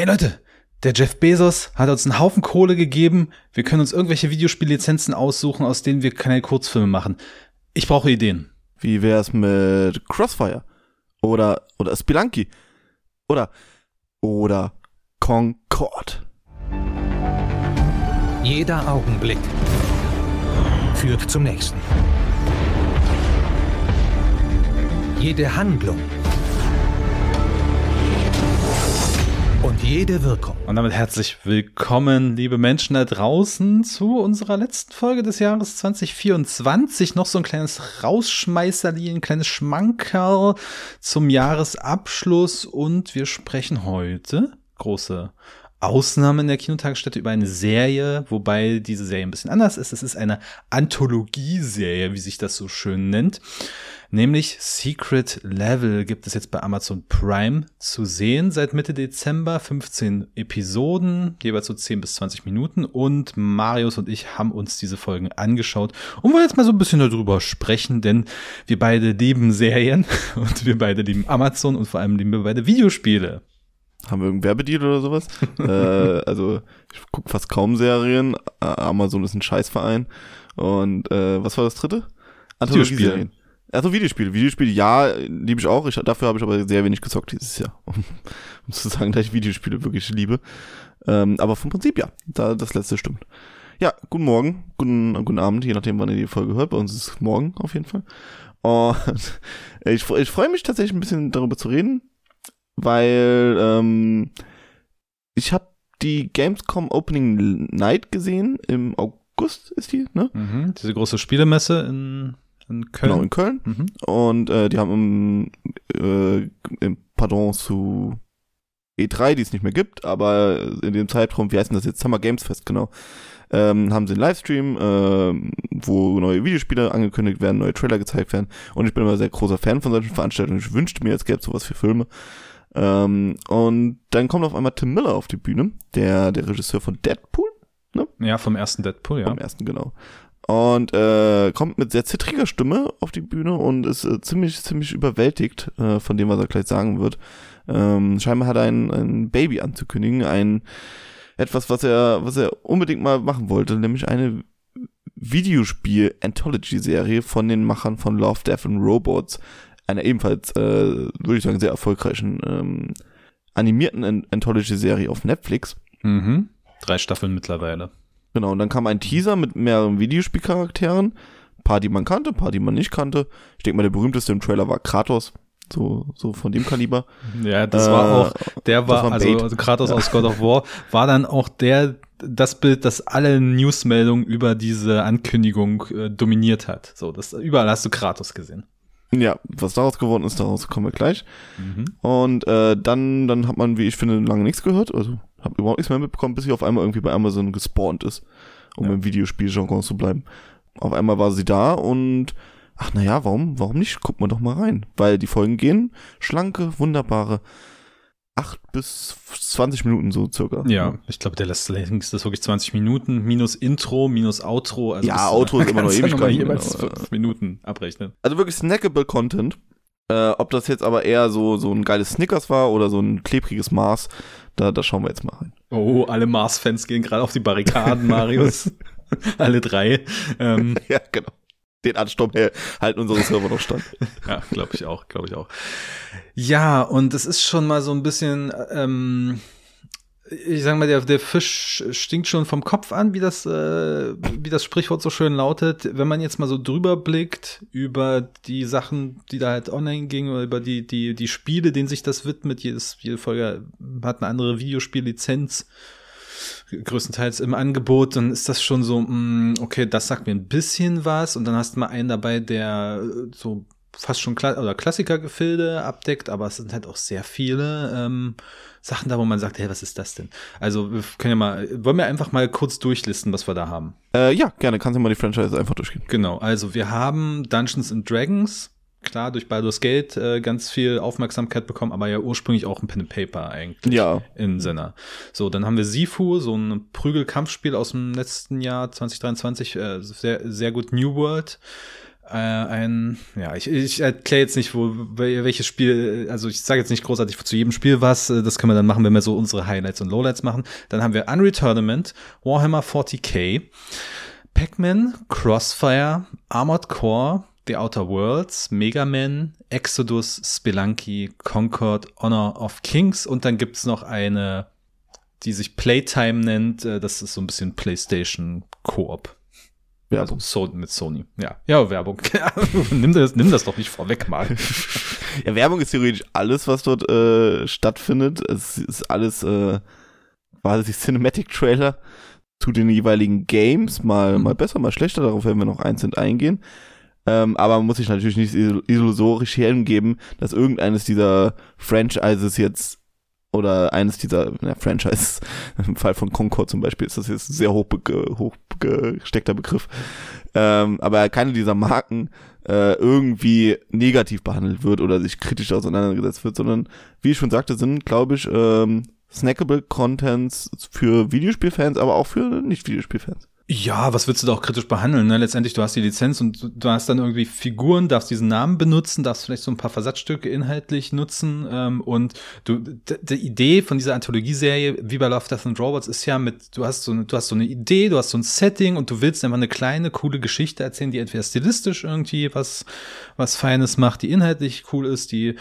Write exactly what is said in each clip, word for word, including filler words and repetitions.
hey Leute, der Jeff Bezos hat uns einen Haufen Kohle gegeben, wir können uns irgendwelche Videospiellizenzen aussuchen, aus denen wir keine Kurzfilme machen. Ich brauche Ideen. Wie wär's mit Crossfire? Oder, oder Spelunky? Oder, oder Concord? Jeder Augenblick führt zum nächsten. Jede Handlung und jede Wirkung. Und damit herzlich willkommen, liebe Menschen da draußen, zu unserer letzten Folge des Jahres zwanzig vierundzwanzig. Noch so ein kleines Rausschmeißerli, ein kleines Schmankerl zum Jahresabschluss. Und wir sprechen heute, große Ausnahme in der Kinotagesstätte, über eine Serie, wobei diese Serie ein bisschen anders ist. Es ist eine Anthologieserie, wie sich das so schön nennt. Nämlich Secret Level gibt es jetzt bei Amazon Prime zu sehen. Seit Mitte Dezember fünfzehn Episoden, jeweils so zehn bis zwanzig Minuten. Und Marius und ich haben uns diese Folgen angeschaut und wollen jetzt mal so ein bisschen darüber sprechen, denn wir beide lieben Serien und wir beide lieben Amazon und vor allem lieben wir beide Videospiele. Haben wir irgendeinen Werbedeal oder sowas? äh, also ich gucke fast kaum Serien. Amazon ist ein Scheißverein. Und äh, was war das dritte? Videospiele. Also Videospiele. Videospiele, ja, liebe ich auch. Ich, dafür habe ich aber sehr wenig gezockt dieses Jahr. Um, um zu sagen, dass ich Videospiele wirklich liebe. Ähm, aber vom Prinzip ja, da, das letzte stimmt. Ja, guten Morgen, guten, guten Abend, je nachdem, wann ihr die Folge hört. Bei uns ist es morgen auf jeden Fall. Und ich, ich freue mich tatsächlich ein bisschen darüber zu reden, weil ähm, ich habe die Gamescom Opening Night gesehen. Im August ist die, ne? Mhm, diese große Spielemesse in In Köln. Genau, in Köln. Mhm. Und äh, die haben im, äh, im Pardon zu E drei, die es nicht mehr gibt, aber in dem Zeitraum, wie heißt denn das jetzt? Summer Games Fest, genau. Ähm, haben sie einen Livestream, äh, wo neue Videospiele angekündigt werden, neue Trailer gezeigt werden. Und ich bin immer sehr großer Fan von solchen Veranstaltungen. Ich wünschte mir, es gäbe sowas für Filme. Ähm, und dann kommt auf einmal Tim Miller auf die Bühne, der, der Regisseur von Deadpool, ne? Ja, vom ersten Deadpool, ja. Vom ersten, genau. Und äh, kommt mit sehr zittriger Stimme auf die Bühne und ist äh, ziemlich, ziemlich überwältigt äh, von dem, was er gleich sagen wird. Ähm, scheinbar hat er ein, ein Baby anzukündigen, ein etwas, was er, was er unbedingt mal machen wollte, nämlich eine Videospiel-Anthology-Serie von den Machern von Love, Death and Robots, einer ebenfalls, äh, würde ich sagen, sehr erfolgreichen ähm, animierten Anthology-Serie auf Netflix. Mhm. Drei Staffeln mittlerweile. Genau, und dann kam ein Teaser mit mehreren Videospielcharakteren. Ein paar, die man kannte, ein paar, die man nicht kannte. Ich denke mal, der berühmteste im Trailer war Kratos. So, so von dem Kaliber. Ja, das äh, war auch, der war, war also, also Kratos ja. aus God of War, war dann auch der, das Bild, das alle Newsmeldungen über diese Ankündigung äh, dominiert hat. So, das, überall hast du Kratos gesehen. Ja, was daraus geworden ist, daraus kommen wir gleich. Mhm. Und äh, dann, dann hat man, wie ich finde, lange nichts gehört. Also habe überhaupt nichts mehr mitbekommen, bis sie auf einmal irgendwie bei Amazon gespawnt ist, um ja. im Videospieljargon zu bleiben. Auf einmal war sie da und ach naja, warum, warum nicht? Gucken wir doch mal rein. Weil die Folgen gehen schlanke, wunderbare acht bis zwanzig Minuten so circa. Ja, ich glaube, der letzte längste ist wirklich zwanzig Minuten, minus Intro, minus Outro. Also ja, Outro ist immer noch ewig. Kann jeweils fünf Minuten abrechnen. Also wirklich snackable Content. Äh, ob das jetzt aber eher so, so ein geiles Snickers war oder so ein klebriges Mars, da, da schauen wir jetzt mal rein. Oh, alle Mars-Fans gehen gerade auf die Barrikaden, Marius. Alle drei. Ähm, ja, genau. Den Ansturm halten unsere Server noch stand. Ja, glaube ich auch, glaube ich auch. Ja, und es ist schon mal so ein bisschen, ähm, ich sag mal, der, der Fisch stinkt schon vom Kopf an, wie das, äh, wie das Sprichwort so schön lautet. Wenn man jetzt mal so drüber blickt über die Sachen, die da halt online gingen, oder über die, die, die Spiele, denen sich das widmet, jedes, jede Folge hat eine andere Videospiellizenz größtenteils im Angebot, dann ist das schon so, mh, okay, das sagt mir ein bisschen was, und dann hast du mal einen dabei, der so fast schon Kla- oder Klassikergefilde abdeckt, aber es sind halt auch sehr viele ähm, Sachen da, wo man sagt, hey, was ist das denn? Also wir können ja mal, wollen wir einfach mal kurz durchlisten, was wir da haben? Äh, ja, gerne, kannst du mal die Franchise einfach durchgehen. Genau, also wir haben Dungeons and Dragons, klar, durch Baldur's Gate äh, ganz viel Aufmerksamkeit bekommen, aber ja ursprünglich auch ein Pen and Paper eigentlich ja. in Sinne. So, dann haben wir Sifu, so ein Prügelkampfspiel aus dem letzten Jahr zwanzig dreiundzwanzig, äh, sehr, sehr gut New World. äh, ein, ja, ich, ich erkläre jetzt nicht, wo welches Spiel, also ich sage jetzt nicht großartig zu jedem Spiel was, das können wir dann machen, wenn wir so unsere Highlights und Lowlights machen. Dann haben wir Unreal Tournament, Warhammer forty K, Pac-Man, Crossfire, Armored Core, The Outer Worlds, Mega Man, Exodus, Spelunky, Concord, Honor of Kings und dann gibt's noch eine, die sich Playtime nennt, das ist so ein bisschen PlayStation Koop. Werbung. Also so, mit Sony. Ja, ja, Werbung. nimm, das, nimm das doch nicht vorweg mal. Ja, Werbung ist theoretisch alles, was dort äh, stattfindet. Es ist alles äh, quasi Cinematic-Trailer zu den jeweiligen Games. Mal, mhm. mal besser, mal schlechter. Darauf werden wir noch einzeln eingehen. Ähm, aber man muss sich natürlich nicht illusorisch hingeben, dass irgendeines dieser Franchises jetzt oder eines dieser ja, Franchises, im Fall von Concord zum Beispiel, ist das jetzt ein sehr hochgesteckter hoch Begriff, ähm, aber keine dieser Marken äh, irgendwie negativ behandelt wird oder sich kritisch auseinandergesetzt wird, sondern, wie ich schon sagte, sind, glaube ich, ähm, snackable Contents für Videospielfans, aber auch für Nicht-Videospielfans. Ja, was willst du da auch kritisch behandeln? Ne? Letztendlich, du hast die Lizenz und du hast dann irgendwie Figuren, darfst diesen Namen benutzen, darfst vielleicht so ein paar Versatzstücke inhaltlich nutzen ähm, und du, d- die Idee von dieser Anthologie-Serie wie bei Love, Death and Robots ist ja mit, du hast so eine, du hast so eine Idee, du hast so ein Setting und du willst einfach eine kleine, coole Geschichte erzählen, die entweder stilistisch irgendwie was, was Feines macht, die inhaltlich cool ist, die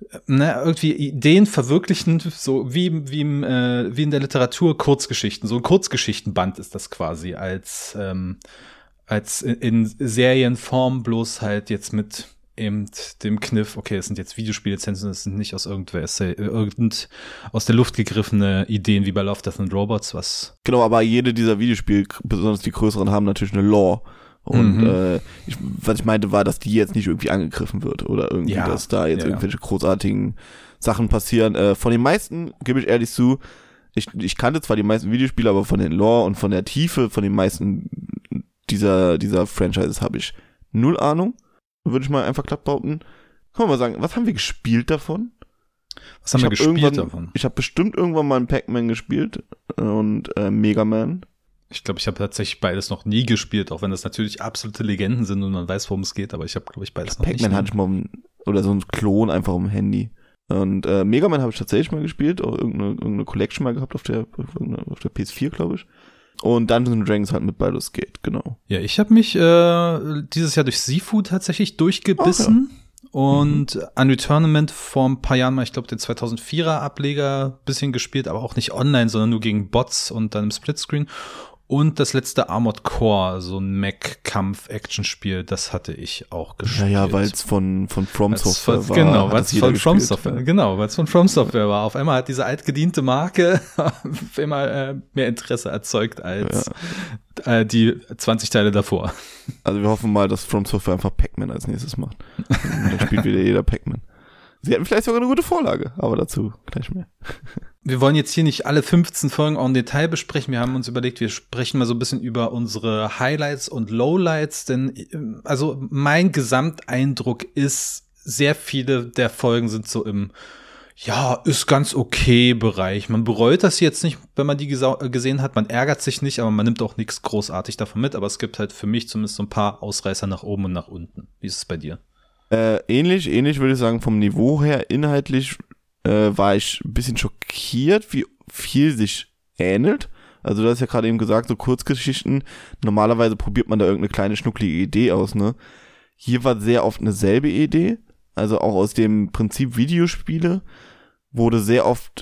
ne, irgendwie Ideen verwirklichen, so wie, wie, im, äh, wie in der Literatur Kurzgeschichten, so ein Kurzgeschichtenband ist das quasi als als ähm, als in, in Serienform, bloß halt jetzt mit eben dem Kniff, okay, es sind jetzt Videospiellizenzen, das sind nicht aus irgendwer irgend aus der Luft gegriffene Ideen wie bei Love, Death and Robots, was genau, aber jede dieser Videospiele, besonders die größeren, haben natürlich eine Lore. Und mhm. äh, ich, was ich meinte, war, dass die jetzt nicht irgendwie angegriffen wird oder irgendwie, ja. dass da jetzt ja, irgendwelche ja. großartigen Sachen passieren. Äh, von den meisten, gebe ich ehrlich zu, Ich, ich kannte zwar die meisten Videospiele, aber von den Lore und von der Tiefe von den meisten dieser, dieser Franchises habe ich null Ahnung. Würde ich mal einfach glatt behaupten. Kann man mal sagen, was haben wir gespielt davon? Was haben ich wir hab gespielt davon? Ich habe bestimmt irgendwann mal einen Pac-Man gespielt und äh, Mega Man. Ich glaube, ich habe tatsächlich beides noch nie gespielt, auch wenn das natürlich absolute Legenden sind und man weiß, worum es geht, aber ich habe, glaube ich, beides noch Pac-Man nicht. Pac-Man hatte ich mal, um, oder so ein Klon einfach um Handy. Und äh, Mega Man habe ich tatsächlich mal gespielt, auch irgendeine, irgendeine Collection mal gehabt auf der auf der P S vier, glaube ich. Und Dungeons and Dragons halt mit Baldur's Gate, genau. Ja, ich habe mich äh, dieses Jahr durch Sifu tatsächlich durchgebissen. Ach, ja. Und mhm. Unreal Tournament vor ein paar Jahren mal, ich glaube, den zweitausendvierer Ableger bisschen gespielt, aber auch nicht online, sondern nur gegen Bots und dann im Splitscreen. Und das letzte Armored Core, so ein Mech-Kampf-Action-Spiel, das hatte ich auch gespielt. Ja, ja, weil es von, von From Software war. Genau, weil es von From Software, genau, weil es von From Software war. Auf einmal hat diese altgediente Marke auf einmal äh, mehr Interesse erzeugt als ja. äh, die zwanzig Teile davor. Also wir hoffen mal, dass From Software einfach Pac-Man als nächstes macht. Dann spielt wieder jeder Pac-Man. Sie hatten vielleicht sogar eine gute Vorlage, aber dazu gleich mehr. Wir wollen jetzt hier nicht alle fünfzehn Folgen en Detail besprechen. Wir haben uns überlegt, wir sprechen mal so ein bisschen über unsere Highlights und Lowlights, denn also mein Gesamteindruck ist, sehr viele der Folgen sind so im ja, ist ganz okay Bereich. Man bereut das jetzt nicht, wenn man die gesa- gesehen hat. Man ärgert sich nicht, aber man nimmt auch nichts großartig davon mit. Aber es gibt halt für mich zumindest so ein paar Ausreißer nach oben und nach unten. Wie ist es bei dir? Äh, ähnlich, ähnlich würde ich sagen, vom Niveau her, inhaltlich äh, war ich ein bisschen schockiert, wie viel sich ähnelt. Also du hast ja gerade eben gesagt, so Kurzgeschichten, normalerweise probiert man da irgendeine kleine schnucklige Idee aus, ne? Hier war sehr oft eine selbe Idee, also auch aus dem Prinzip Videospiele wurde sehr oft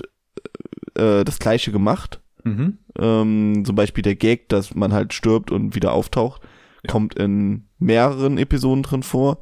äh, das Gleiche gemacht. Mhm. Ähm, zum Beispiel der Gag, dass man halt stirbt und wieder auftaucht, ja. kommt in mehreren Episoden drin vor.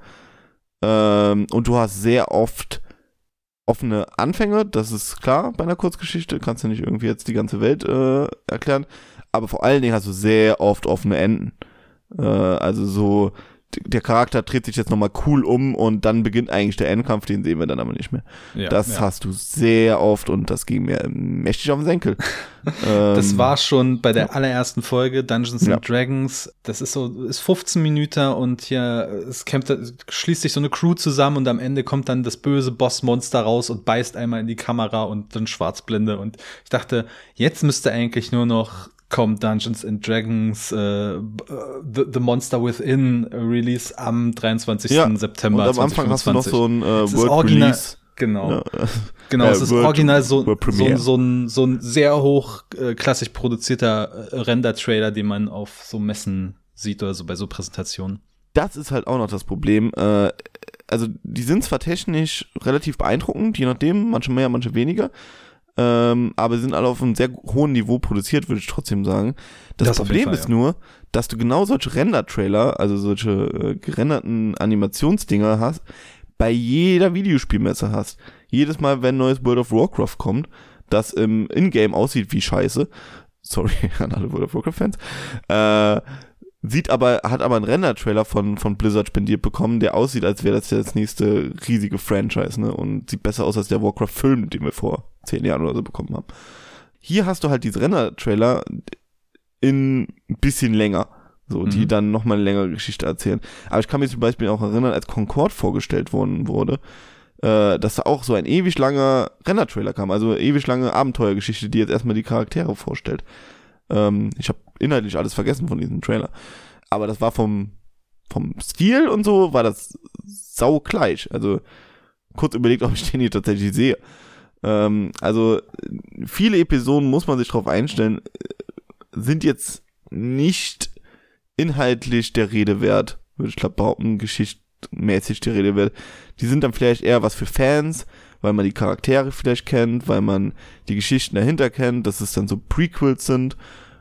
Ähm, und du hast sehr oft offene Anfänge, das ist klar bei einer Kurzgeschichte, kannst du nicht irgendwie jetzt die ganze Welt äh, erklären, aber vor allen Dingen hast du sehr oft offene Enden. Äh, also so, der Charakter dreht sich jetzt nochmal cool um und dann beginnt eigentlich der Endkampf, den sehen wir dann aber nicht mehr. Ja, das ja. hast du sehr oft und das ging mir mächtig auf den Senkel. ähm, das war schon bei der ja. allerersten Folge Dungeons ja. and Dragons. Das ist so, ist fünfzehn Minuten und hier es kämpft, schließt sich so eine Crew zusammen und am Ende kommt dann das böse Bossmonster raus und beißt einmal in die Kamera und dann Schwarzblende und ich dachte, jetzt müsste eigentlich nur noch kommt Dungeons and Dragons äh, The, The Monster Within Release am dreiundzwanzigsten Ja, September und am Anfang hast du noch so ein äh, Es ist World original- Release. Genau. Ja. Genau, Äh, es ist World- original so, World so, Premiere. so, ein, so ein sehr hoch äh, klassisch produzierter äh, Render-Trailer, den man auf so Messen sieht oder so bei so Präsentationen. Das ist halt auch noch das Problem. Äh, also die sind zwar technisch relativ beeindruckend, je nachdem, manche mehr, manche weniger, ähm, aber sie sind alle auf einem sehr hohen Niveau produziert, würde ich trotzdem sagen. Das, Das auf jeden Problem Fall, ist ja. nur, dass du genau solche Render-Trailer, also solche äh, gerenderten Animationsdinger hast, bei jeder Videospielmesse hast. Jedes Mal, wenn ein neues World of Warcraft kommt, das im Ingame aussieht wie Scheiße, sorry an alle World of Warcraft-Fans, äh, sieht aber, hat aber einen Render-Trailer von, von Blizzard spendiert bekommen, der aussieht, als wäre das ja das nächste riesige Franchise, ne, und sieht besser aus als der Warcraft-Film, den wir vor zehn Jahren oder so bekommen haben. Hier hast du halt diese Render-Trailer in ein bisschen länger, so, die Mhm. dann nochmal eine längere Geschichte erzählen. Aber ich kann mich zum Beispiel auch erinnern, als Concord vorgestellt worden wurde, äh, dass da auch so ein ewig langer Render-Trailer kam, also ewig lange Abenteuergeschichte, die jetzt erstmal die Charaktere vorstellt. Ähm, ich habe inhaltlich alles vergessen von diesem Trailer. Aber das war vom, vom Stil und so, war das sau gleich. Also kurz überlegt, ob ich den hier tatsächlich sehe. Ähm, also viele Episoden muss man sich drauf einstellen, sind jetzt nicht inhaltlich der Rede wert, würde ich glaube behaupten, geschichtmäßig der Rede wert. Die sind dann vielleicht eher was für Fans, weil man die Charaktere vielleicht kennt, weil man die Geschichten dahinter kennt, dass es dann so Prequels sind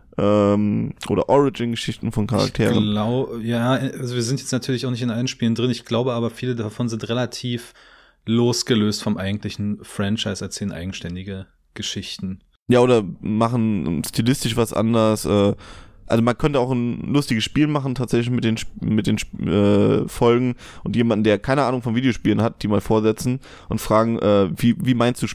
ähm, oder Origin-Geschichten von Charakteren. Ich glaube, ja, also wir sind jetzt natürlich auch nicht in allen Spielen drin. Ich glaube aber, viele davon sind relativ losgelöst vom eigentlichen Franchise, erzählen eigenständige Geschichten. Ja, oder machen stilistisch was anders. Äh, also man könnte auch ein lustiges Spiel machen, tatsächlich mit den mit den äh, Folgen und jemanden, der keine Ahnung von Videospielen hat, die mal vorsetzen und fragen, äh, wie wie meinst du,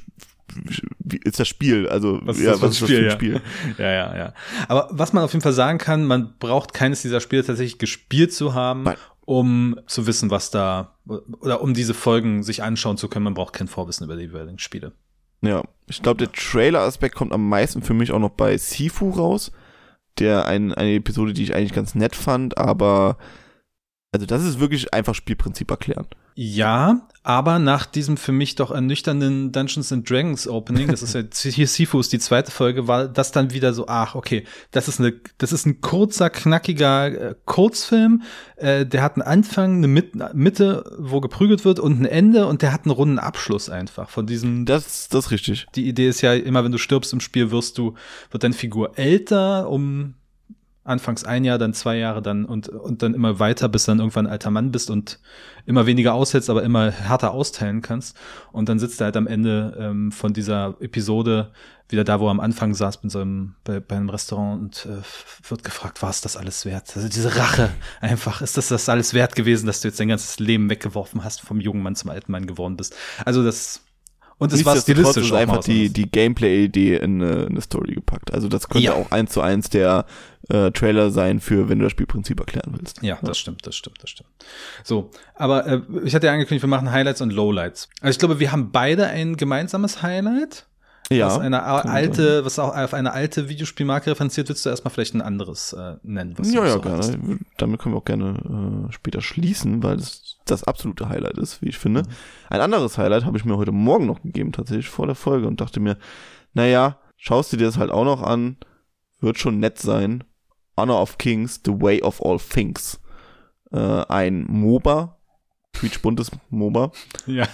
wie ist das Spiel? Also Was ist ja, das für ein was ist das Spiel, für ein ja. Spiel? Ja, ja, ja. Aber was man auf jeden Fall sagen kann, man braucht keines dieser Spiele tatsächlich gespielt zu haben, Nein. um zu wissen, was da, oder um diese Folgen sich anschauen zu können. Man braucht kein Vorwissen über die jeweiligen Spiele. Ja, ich glaube, der Trailer-Aspekt kommt am meisten für mich auch noch bei Sifu raus. Der ein, eine Episode, die ich eigentlich ganz nett fand, aber also das ist wirklich einfach Spielprinzip erklären. Ja, aber nach diesem für mich doch ernüchternden Dungeons and Dragons Opening, das ist ja hier Sifu ist die zweite Folge, war das dann wieder so, ach, okay, das ist eine, das ist ein kurzer, knackiger äh, Kurzfilm, äh, der hat einen Anfang, eine Mit- Mitte, wo geprügelt wird und ein Ende und der hat einen runden Abschluss einfach von diesem. Das, das ist richtig. Die Idee ist ja immer, wenn du stirbst im Spiel, wirst du, wird deine Figur älter, um anfangs ein Jahr, dann zwei Jahre, dann und, und dann immer weiter, bis du dann irgendwann ein alter Mann bist und immer weniger aushältst, aber immer härter austeilen kannst. Und dann sitzt er halt am Ende ähm, von dieser Episode wieder da, wo er am Anfang saß mit so einem, bei, bei einem Restaurant und äh, wird gefragt, war es das alles wert? Also diese Rache einfach, ist das das alles wert gewesen, dass du jetzt dein ganzes Leben weggeworfen hast, vom jungen Mann zum alten Mann geworden bist? Also das Und es war Nichtsdestotrotz stilistisch ist auch einfach mal die, was die Gameplay-Idee in eine, in eine Story gepackt. Also das könnte Ja. auch eins zu eins der äh, Trailer sein für, wenn du das Spielprinzip erklären willst. Ja, das stimmt, das stimmt, das stimmt. So, aber äh, ich hatte ja angekündigt, wir machen Highlights und Lowlights. Also ich glaube, wir haben beide ein gemeinsames Highlight, Ja, was eine a- kann alte, was auch auf eine alte Videospielmarke referenziert. Willst du erstmal vielleicht ein anderes äh, nennen? Was Ja, du ja, so gerne. hattest? Damit können wir auch gerne äh, später schließen, weil das das absolute Highlight ist, wie ich finde. Mhm. Ein anderes Highlight habe ich mir heute Morgen noch gegeben, tatsächlich vor der Folge und dachte mir, naja, schaust du dir das halt auch noch an, wird schon nett sein. Honor of Kings, The Way of All Things. Äh, ein MOBA, quietschbuntes MOBA. Ja.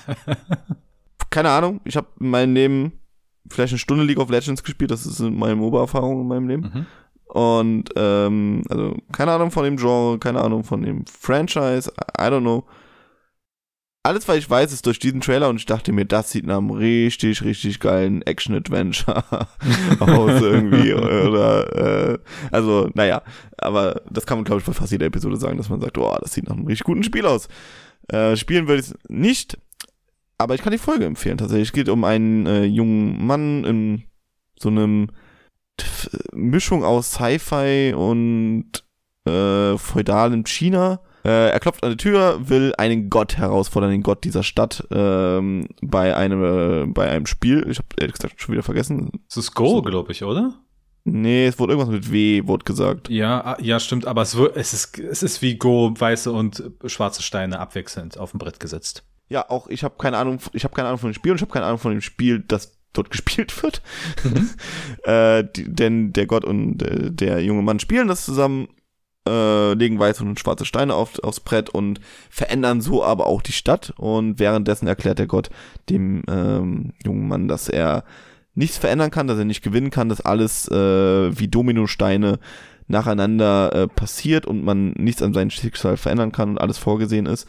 Keine Ahnung, ich habe in meinem Leben vielleicht eine Stunde League of Legends gespielt, das ist meine MOBA-Erfahrung in meinem Leben. Mhm. Und, ähm, also, keine Ahnung von dem Genre, keine Ahnung von dem Franchise, I don't know. Alles, was ich weiß, ist durch diesen Trailer und ich dachte mir, das sieht nach einem richtig, richtig geilen Action-Adventure aus irgendwie, oder, äh, also, naja, aber das kann man, glaube ich, bei fast jeder Episode sagen, dass man sagt, oh, das sieht nach einem richtig guten Spiel aus. Äh, spielen würde ich es nicht, aber ich kann die Folge empfehlen, tatsächlich. Es geht um einen äh, jungen Mann in so einem Mischung aus Sci-Fi und äh, feudalem China. Äh, er klopft an die Tür, will einen Gott herausfordern, den Gott dieser Stadt, ähm, bei einem äh, bei einem Spiel. Ich habe ehrlich gesagt schon wieder vergessen. Das ist Go, glaube ich, oder? Nee, es wurde irgendwas mit W, wurde gesagt. Ja, ja, stimmt, aber es, wird, es, ist, es ist wie Go, weiße und schwarze Steine abwechselnd auf dem Brett gesetzt. Ja, auch ich habe keine Ahnung, ich habe keine Ahnung von dem Spiel und ich habe keine Ahnung von dem Spiel, das dort gespielt wird. Mhm. äh, die, denn der Gott und äh, der junge Mann spielen das zusammen, äh, legen weiße und schwarze Steine auf, aufs Brett und verändern so aber auch die Stadt. Und währenddessen erklärt der Gott dem ähm, jungen Mann, dass er nichts verändern kann, dass er nicht gewinnen kann, dass alles äh, wie Dominosteine nacheinander äh, passiert und man nichts an seinem Schicksal verändern kann und alles vorgesehen ist.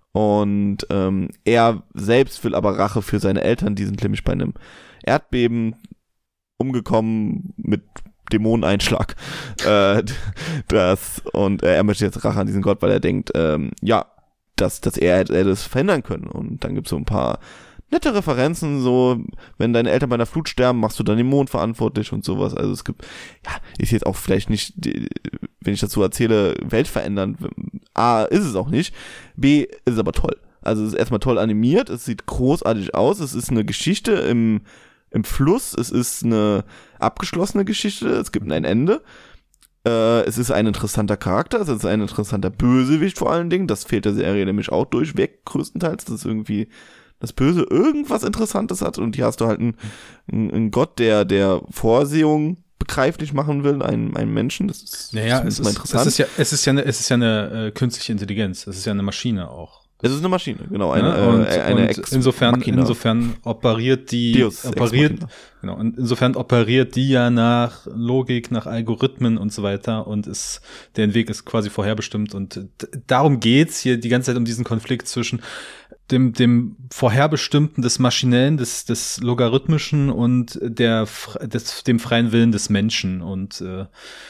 Und ähm, er selbst will aber Rache für seine Eltern, die sind nämlich bei einem Erdbeben umgekommen mit Dämoneneinschlag. äh, das, und äh, er möchte jetzt Rache an diesen Gott, weil er denkt, ähm, ja, dass, dass er hätte das verhindern können. Und dann gibt's so ein paar nette Referenzen, so, wenn deine Eltern bei einer Flut sterben, machst du dann den Mond verantwortlich und sowas. Also es gibt, ja, ist jetzt auch vielleicht nicht, wenn ich dazu erzähle, weltverändernd. A, ist es auch nicht. B, ist es aber toll. Also es ist erstmal toll animiert, es sieht großartig aus, es ist eine Geschichte im, im Fluss, es ist eine abgeschlossene Geschichte, es gibt ein Ende. Äh, es ist ein interessanter Charakter, es ist ein interessanter Bösewicht vor allen Dingen. Das fehlt der Serie nämlich auch durchweg, größtenteils, dass irgendwie das Böse irgendwas Interessantes hat und hier hast du halt einen, einen Gott, der der Vorsehung begreiflich machen will, einen, einen Menschen. Das ist, naja, das ist es mal ist, interessant. Es ist ja, es ist ja eine, es ist ja eine äh, künstliche Intelligenz. Es ist ja eine Maschine auch. Es ist eine Maschine, genau. Eine, ja, und, äh, eine und Ex insofern, Machina. insofern operiert die, Deus operiert, genau, und insofern operiert die ja nach Logik, nach Algorithmen und so weiter und ist, deren Weg ist quasi vorherbestimmt und d- darum geht's hier die ganze Zeit um diesen Konflikt zwischen dem, dem Vorherbestimmten des Maschinellen, des, des Logarithmischen und der, des, dem freien Willen des Menschen und, äh,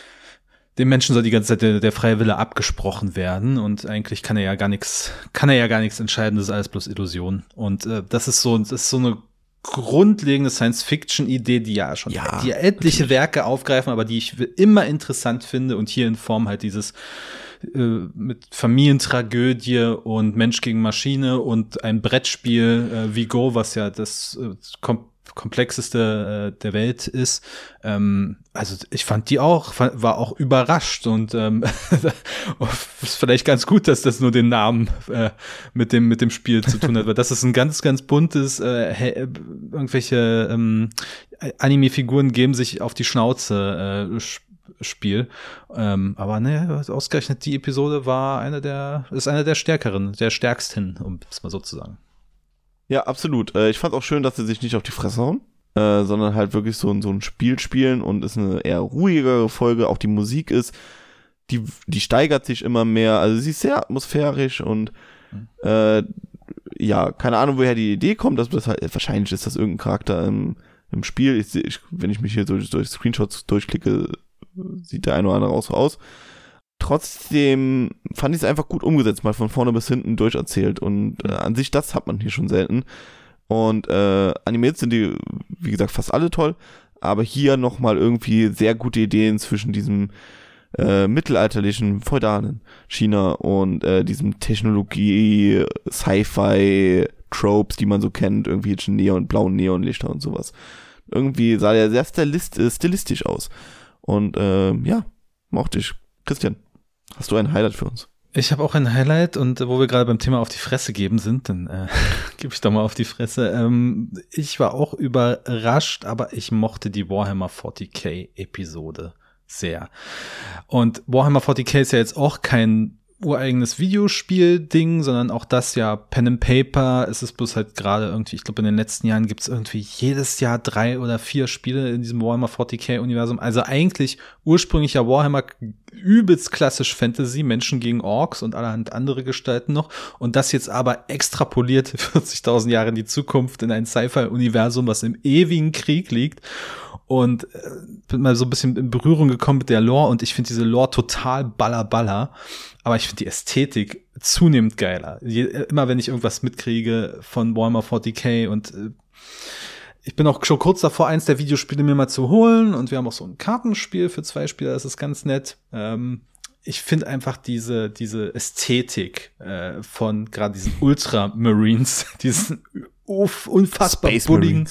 dem Menschen soll die ganze Zeit der, der freie Wille abgesprochen werden und eigentlich kann er ja gar nichts, kann er ja gar nichts entscheiden, das ist alles bloß Illusion. Und äh, das ist so, das ist so eine grundlegende Science-Fiction-Idee, die ja schon ja, die etliche natürlich. Werke aufgreifen, aber die ich immer interessant finde und hier in Form halt dieses äh, mit Familientragödie und Mensch gegen Maschine und ein Brettspiel äh, wie Go, was ja das äh, kom- komplexeste äh, der Welt ist. Ähm, also ich fand die auch, fand, war auch überrascht und ähm, ist vielleicht ganz gut, dass das nur den Namen äh, mit dem mit dem Spiel zu tun hat, weil das ist ein ganz, ganz buntes, äh, he- irgendwelche ähm, Anime-Figuren geben sich auf die Schnauze äh, Spiel. Ähm, aber ne, ausgerechnet die Episode war eine der, ist eine der stärkeren, der stärksten, um es mal so zu sagen. Ja, absolut. Äh, ich fand auch schön, dass sie sich nicht auf die Fresse hauen, äh, sondern halt wirklich so, so ein Spiel spielen und ist eine eher ruhigere Folge. Auch die Musik ist, die, die steigert sich immer mehr. Also sie ist sehr atmosphärisch und äh, ja, keine Ahnung, woher die Idee kommt. Dass das halt, wahrscheinlich ist das irgendein Charakter im, im Spiel. Ich, ich, wenn ich mich hier durch, durch Screenshots durchklicke, sieht der eine oder andere auch so aus. Trotzdem fand ich es einfach gut umgesetzt, mal von vorne bis hinten durcherzählt und äh, an sich, das hat man hier schon selten. Und äh, animiert sind die, wie gesagt, fast alle toll, aber hier nochmal irgendwie sehr gute Ideen zwischen diesem äh, mittelalterlichen, feudalen China und äh, diesem Technologie, Sci-Fi-Tropes, die man so kennt, irgendwie Neon, blauen Neonlichter und sowas. Irgendwie sah der sehr stilist, äh, stilistisch aus. Und äh, ja, mochte ich. Christian, hast du ein Highlight für uns? Ich habe auch ein Highlight und äh, wo wir gerade beim Thema auf die Fresse geben sind, dann äh, gebe ich doch mal auf die Fresse. Ähm, ich war auch überrascht, aber ich mochte die Warhammer vierzig K Episode sehr. Und Warhammer vierzig K ist ja jetzt auch kein ureigenes Videospiel-Ding, sondern auch das ja Pen and Paper. Es ist bloß halt gerade irgendwie, ich glaube in den letzten Jahren gibt es irgendwie jedes Jahr drei oder vier Spiele in diesem Warhammer vierzig K Universum. Also eigentlich ursprünglich ja Warhammer übelst klassisch Fantasy, Menschen gegen Orks und allerhand andere Gestalten noch. Und das jetzt aber extrapoliert vierzigtausend Jahre in die Zukunft in ein Sci-Fi-Universum, was im ewigen Krieg liegt. Und äh, bin mal so ein bisschen in Berührung gekommen mit der Lore und ich finde diese Lore total baller baller. Aber ich finde die Ästhetik zunehmend geiler. Je, immer wenn ich irgendwas mitkriege von Warhammer vierzig K und äh, ich bin auch schon kurz davor, eins der Videospiele mir mal zu holen und wir haben auch so ein Kartenspiel für zwei Spieler, das ist ganz nett. Ähm, ich finde einfach diese diese Ästhetik äh, von gerade diesen Ultramarines, diesen unfassbar Space bulligen Marines.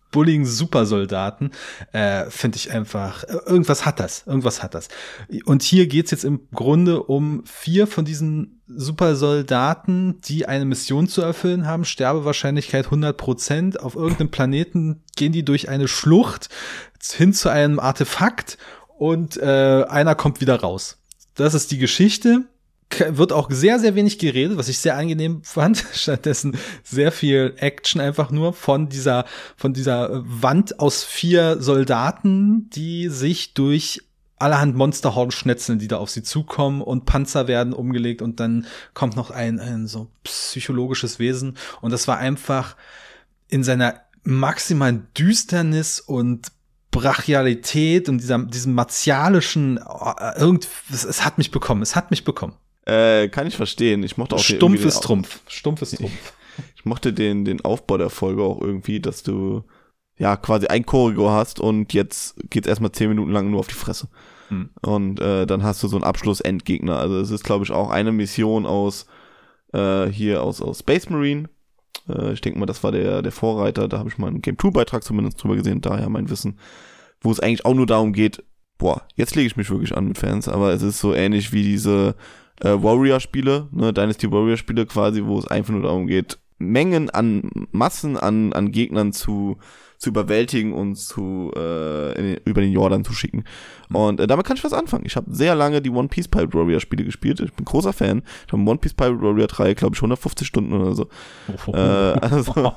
bulligen Supersoldaten, äh, finde ich einfach, irgendwas hat das, irgendwas hat das. Und hier geht's jetzt im Grunde um vier von diesen Supersoldaten, die eine Mission zu erfüllen haben, Sterbewahrscheinlichkeit hundert Prozent, auf irgendeinem Planeten gehen die durch eine Schlucht hin zu einem Artefakt und äh, einer kommt wieder raus. Das ist die Geschichte. Wird auch sehr, sehr wenig geredet, was ich sehr angenehm fand. Stattdessen sehr viel Action einfach nur von dieser, von dieser Wand aus vier Soldaten, die sich durch allerhand Monsterhorden schnetzeln, die da auf sie zukommen und Panzer werden umgelegt und dann kommt noch ein, ein so psychologisches Wesen und das war einfach in seiner maximalen Düsternis und Brachialität und dieser, diesem martialischen, irgend, es, es hat mich bekommen, es hat mich bekommen. Äh, kann ich verstehen. Ich mochte auch Stumpf ist Trumpf. Stumpf ist Trumpf. Ich mochte den, den Aufbau der Folge auch irgendwie, dass du ja quasi ein Korridor hast und jetzt geht's erstmal zehn Minuten lang nur auf die Fresse. Hm. Und äh, dann hast du so einen Abschluss-Endgegner. Also es ist, glaube ich, auch eine Mission aus äh, hier aus, aus Space Marine. Äh, ich denke mal, das war der, der Vorreiter. Da habe ich mal einen Game zwei Beitrag zumindest drüber gesehen, daher mein Wissen. Wo es eigentlich auch nur darum geht, boah, jetzt lege ich mich wirklich an mit Fans, aber es ist so ähnlich wie diese Äh, Warrior-Spiele, ne, Dynasty Warrior-Spiele quasi, wo es einfach nur darum geht, Mengen an Massen an an Gegnern zu zu überwältigen und zu äh, in den, über den Jordan zu schicken. Und äh, damit kann ich was anfangen. Ich habe sehr lange die One Piece Pirate Warrior Spiele gespielt. Ich bin großer Fan. Ich habe One Piece Pirate Warrior drei, glaube ich, hundertfünfzig Stunden oder so. Oh. Äh, also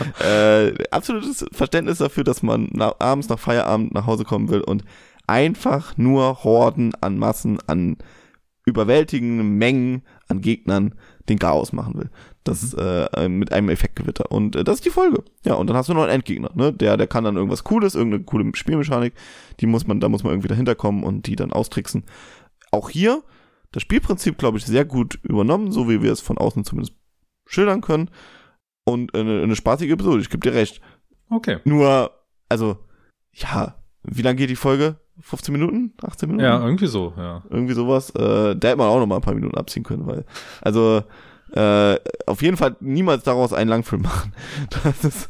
äh, absolutes Verständnis dafür, dass man nach, abends nach Feierabend nach Hause kommen will und einfach nur Horden an Massen an überwältigenden Mengen an Gegnern den Chaos machen will. Das mhm. äh, mit einem Effektgewitter. Und äh, das ist die Folge. Ja, und dann hast du noch einen Endgegner, ne? Der, der kann dann irgendwas Cooles, irgendeine coole Spielmechanik, die muss man, da muss man irgendwie dahinter kommen und die dann austricksen. Auch hier das Spielprinzip, glaube ich, sehr gut übernommen, so wie wir es von außen zumindest schildern können. Und eine, eine spaßige Episode, ich gebe dir recht. Okay. Nur, also, ja, wie lang geht die Folge? fünfzehn Minuten? achtzehn Minuten? Ja, irgendwie so, ja. Irgendwie sowas. Äh, da hätte man auch noch mal ein paar Minuten abziehen können, weil, also, äh, auf jeden Fall niemals daraus einen Langfilm machen. Das ist,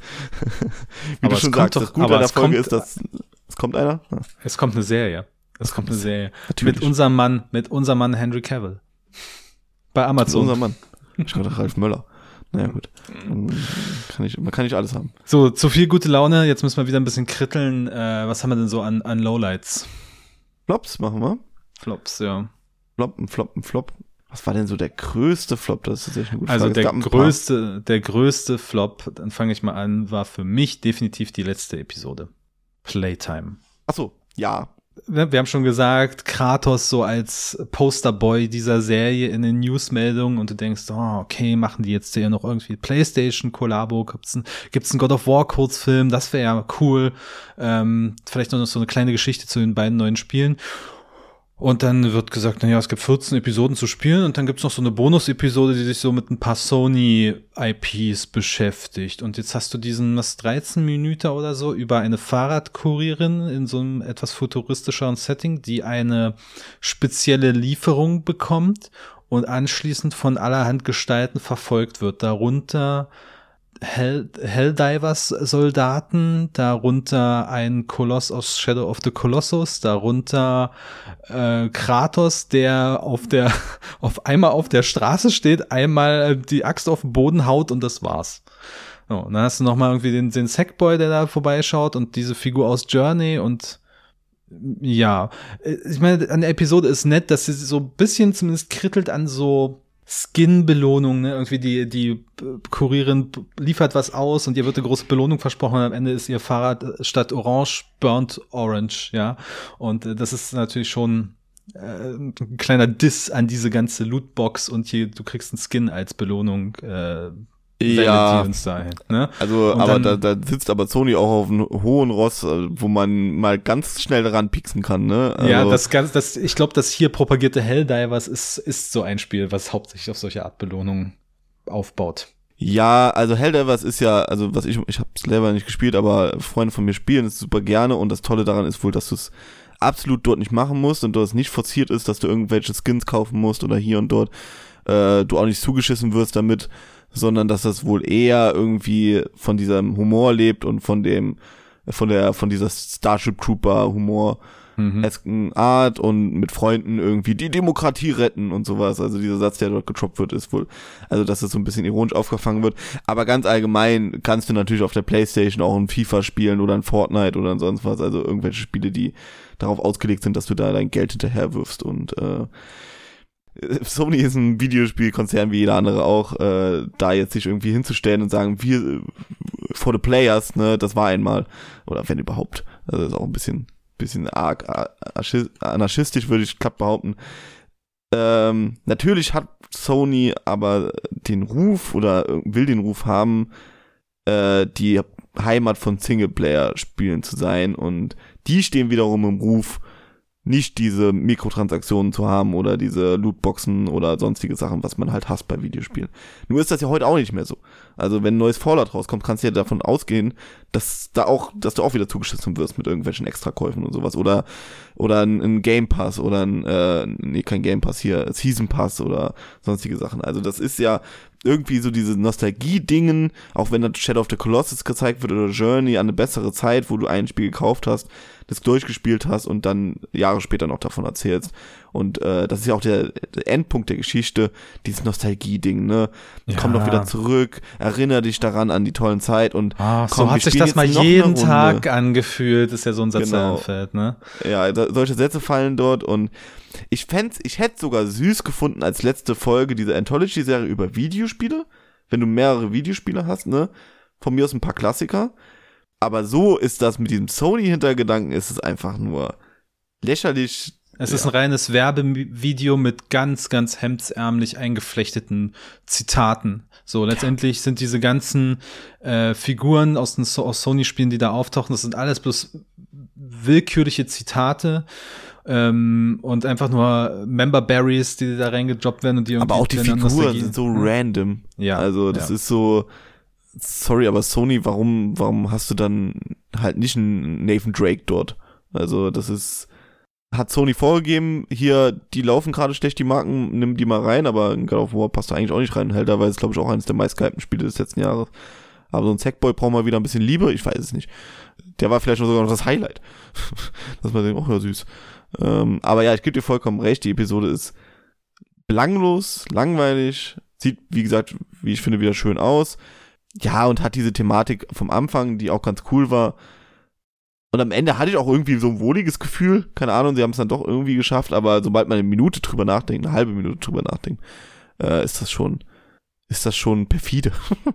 wie aber du schon sagst, doch, das Gute an der Folge ist, dass, es kommt einer? Ja. Es kommt eine Serie. Es kommt eine Serie. Natürlich. Mit unserem Mann, mit unserem Mann Henry Cavill. Bei Amazon. Mit unserem Mann. Ich dachte, Ralf Möller. Naja, gut. Kann ich, man kann nicht alles haben. So, zu viel gute Laune. Jetzt müssen wir wieder ein bisschen kritteln. Äh, was haben wir denn so an, an Lowlights? Flops machen wir. Flops, ja. Flop, ein Flop, ein Flop. Was war denn so der größte Flop? Das ist tatsächlich eine gute also Frage. Also der größte, der größte Flop, dann fange ich mal an, war für mich definitiv die letzte Episode. Playtime. Ach so, ja. Wir haben schon gesagt, Kratos so als Posterboy dieser Serie in den Newsmeldungen und du denkst, oh, okay, machen die jetzt hier noch irgendwie PlayStation-Kollabo, gibt's ein, gibt's einen God of War-Kurzfilm, das wäre ja cool, ähm, vielleicht noch so eine kleine Geschichte zu den beiden neuen Spielen. Und dann wird gesagt, naja, es gibt vierzehn Episoden zu spielen und dann gibt's noch so eine Bonus-Episode, die sich so mit ein paar Sony-I Ps beschäftigt. Und jetzt hast du diesen, was, dreizehn Minuten oder so über eine Fahrradkurierin in so einem etwas futuristischeren Setting, die eine spezielle Lieferung bekommt und anschließend von allerhand Gestalten verfolgt wird. Darunter Hell, Helldivers-Soldaten, darunter ein Koloss aus Shadow of the Colossus, darunter äh, Kratos, der auf der auf einmal auf der Straße steht, einmal die Axt auf den Boden haut und das war's. So, und dann hast du noch mal irgendwie den, den Sackboy, der da vorbeischaut und diese Figur aus Journey und ja, ich meine, an der Episode ist nett, dass sie so ein bisschen zumindest krittelt an so Skin-Belohnung, ne? Irgendwie die, die Kurierin liefert was aus und ihr wird eine große Belohnung versprochen und am Ende ist ihr Fahrrad statt orange burnt orange, ja. Und äh, das ist natürlich schon äh, ein kleiner Diss an diese ganze Lootbox und hier, du kriegst einen Skin als Belohnung, äh, ja, dahin, ne? Also, und aber dann, da, da sitzt aber Sony auch auf einem hohen Ross, wo man mal ganz schnell ranpieksen kann, ne? Also, ja, das ganz, das, ich glaube, das hier propagierte Helldivers ist, ist so ein Spiel, was hauptsächlich auf solche Art Belohnungen aufbaut. Ja, also Helldivers ist ja, also was ich, ich habe es selber nicht gespielt, aber Freunde von mir spielen es super gerne und das Tolle daran ist wohl, dass du es absolut dort nicht machen musst und dort es nicht forciert ist, dass du irgendwelche Skins kaufen musst oder hier und dort, äh, du auch nicht zugeschissen wirst damit, sondern dass das wohl eher irgendwie von diesem Humor lebt und von dem, von der, von dieser Starship Trooper Humor esken Art und mit Freunden irgendwie die Demokratie retten und sowas. Also dieser Satz, der dort getroppt wird, ist wohl, also dass es so ein bisschen ironisch aufgefangen wird. Aber ganz allgemein kannst du natürlich auf der PlayStation auch ein FIFA spielen oder ein Fortnite oder sonst was. Also irgendwelche Spiele, die darauf ausgelegt sind, dass du da dein Geld hinterher wirfst. Und äh, Sony ist ein Videospielkonzern wie jeder andere auch. Äh, da jetzt sich irgendwie hinzustellen und sagen, wir for the players, ne, das war einmal. Oder wenn überhaupt. Also das ist auch ein bisschen bisschen arg anarchistisch, würde ich glatt behaupten. Ähm, natürlich hat Sony aber den Ruf oder will den Ruf haben, äh, die Heimat von Singleplayer-Spielen zu sein, und die stehen wiederum im Ruf, nicht diese Mikrotransaktionen zu haben oder diese Lootboxen oder sonstige Sachen, was man halt hasst bei Videospielen. Nur ist das ja heute auch nicht mehr so. Also wenn ein neues Fallout rauskommt, kannst du ja davon ausgehen, dass da auch, dass du auch wieder zugeschissen wirst mit irgendwelchen Extrakäufen und sowas. Oder oder ein, ein Game Pass oder ein, äh, nee, kein Game Pass hier, Season Pass oder sonstige Sachen. Also das ist ja irgendwie so diese Nostalgie-Dingen, auch wenn da Shadow of the Colossus gezeigt wird oder Journey an eine bessere Zeit, wo du ein Spiel gekauft hast, das durchgespielt hast und dann Jahre später noch davon erzählst. Und äh, das ist ja auch der, der Endpunkt der Geschichte, dieses Nostalgie-Ding, ne? Ja. Komm doch wieder zurück, erinnere dich daran an die tollen Zeit und ah, komm, so hat sich das mal jeden Tag angefühlt, ist ja so ein Satz, der anfällt, ne? Ja, da, solche Sätze fallen dort, und ich fänd's, ich hätte sogar süß gefunden als letzte Folge dieser Anthology-Serie über Videospiele, wenn du mehrere Videospiele hast, ne? Von mir aus ein paar Klassiker. Aber so ist das mit diesem Sony-Hintergedanken, ist es einfach nur lächerlich. Es ja. ist ein reines Werbevideo mit ganz, ganz hemdsärmlich eingeflechteten Zitaten. So, letztendlich ja. sind diese ganzen äh, Figuren aus den so- aus Sony-Spielen, die da auftauchen, das sind alles bloß willkürliche Zitate. Ähm, und einfach nur Member-Berries, die da reingedroppt werden und die irgendwie. Aber auch die Figuren sind so ja. random. Ja. Also das ja. ist so, sorry, aber Sony, warum, warum hast du dann halt nicht einen Nathan Drake dort? Also das ist, hat Sony vorgegeben, hier, die laufen gerade schlecht, die Marken, nimm die mal rein, aber in God of War passt da eigentlich auch nicht rein. Helder war jetzt, glaube ich, auch eines der meistgehypten Spiele des letzten Jahres. Aber so ein Sackboy braucht mal wieder ein bisschen Liebe, ich weiß es nicht. Der war vielleicht sogar noch das Highlight. Dass man denkt, oh ja, süß. Ähm, aber ja, ich gebe dir vollkommen recht, die Episode ist belanglos, langweilig, sieht, wie gesagt, wie ich finde, wieder schön aus. Ja, und hat diese Thematik vom Anfang, die auch ganz cool war. Und am Ende hatte ich auch irgendwie so ein wohliges Gefühl. Keine Ahnung, sie haben es dann doch irgendwie geschafft, aber sobald man eine Minute drüber nachdenkt, eine halbe Minute drüber nachdenkt, äh, ist das schon, ist das schon perfide.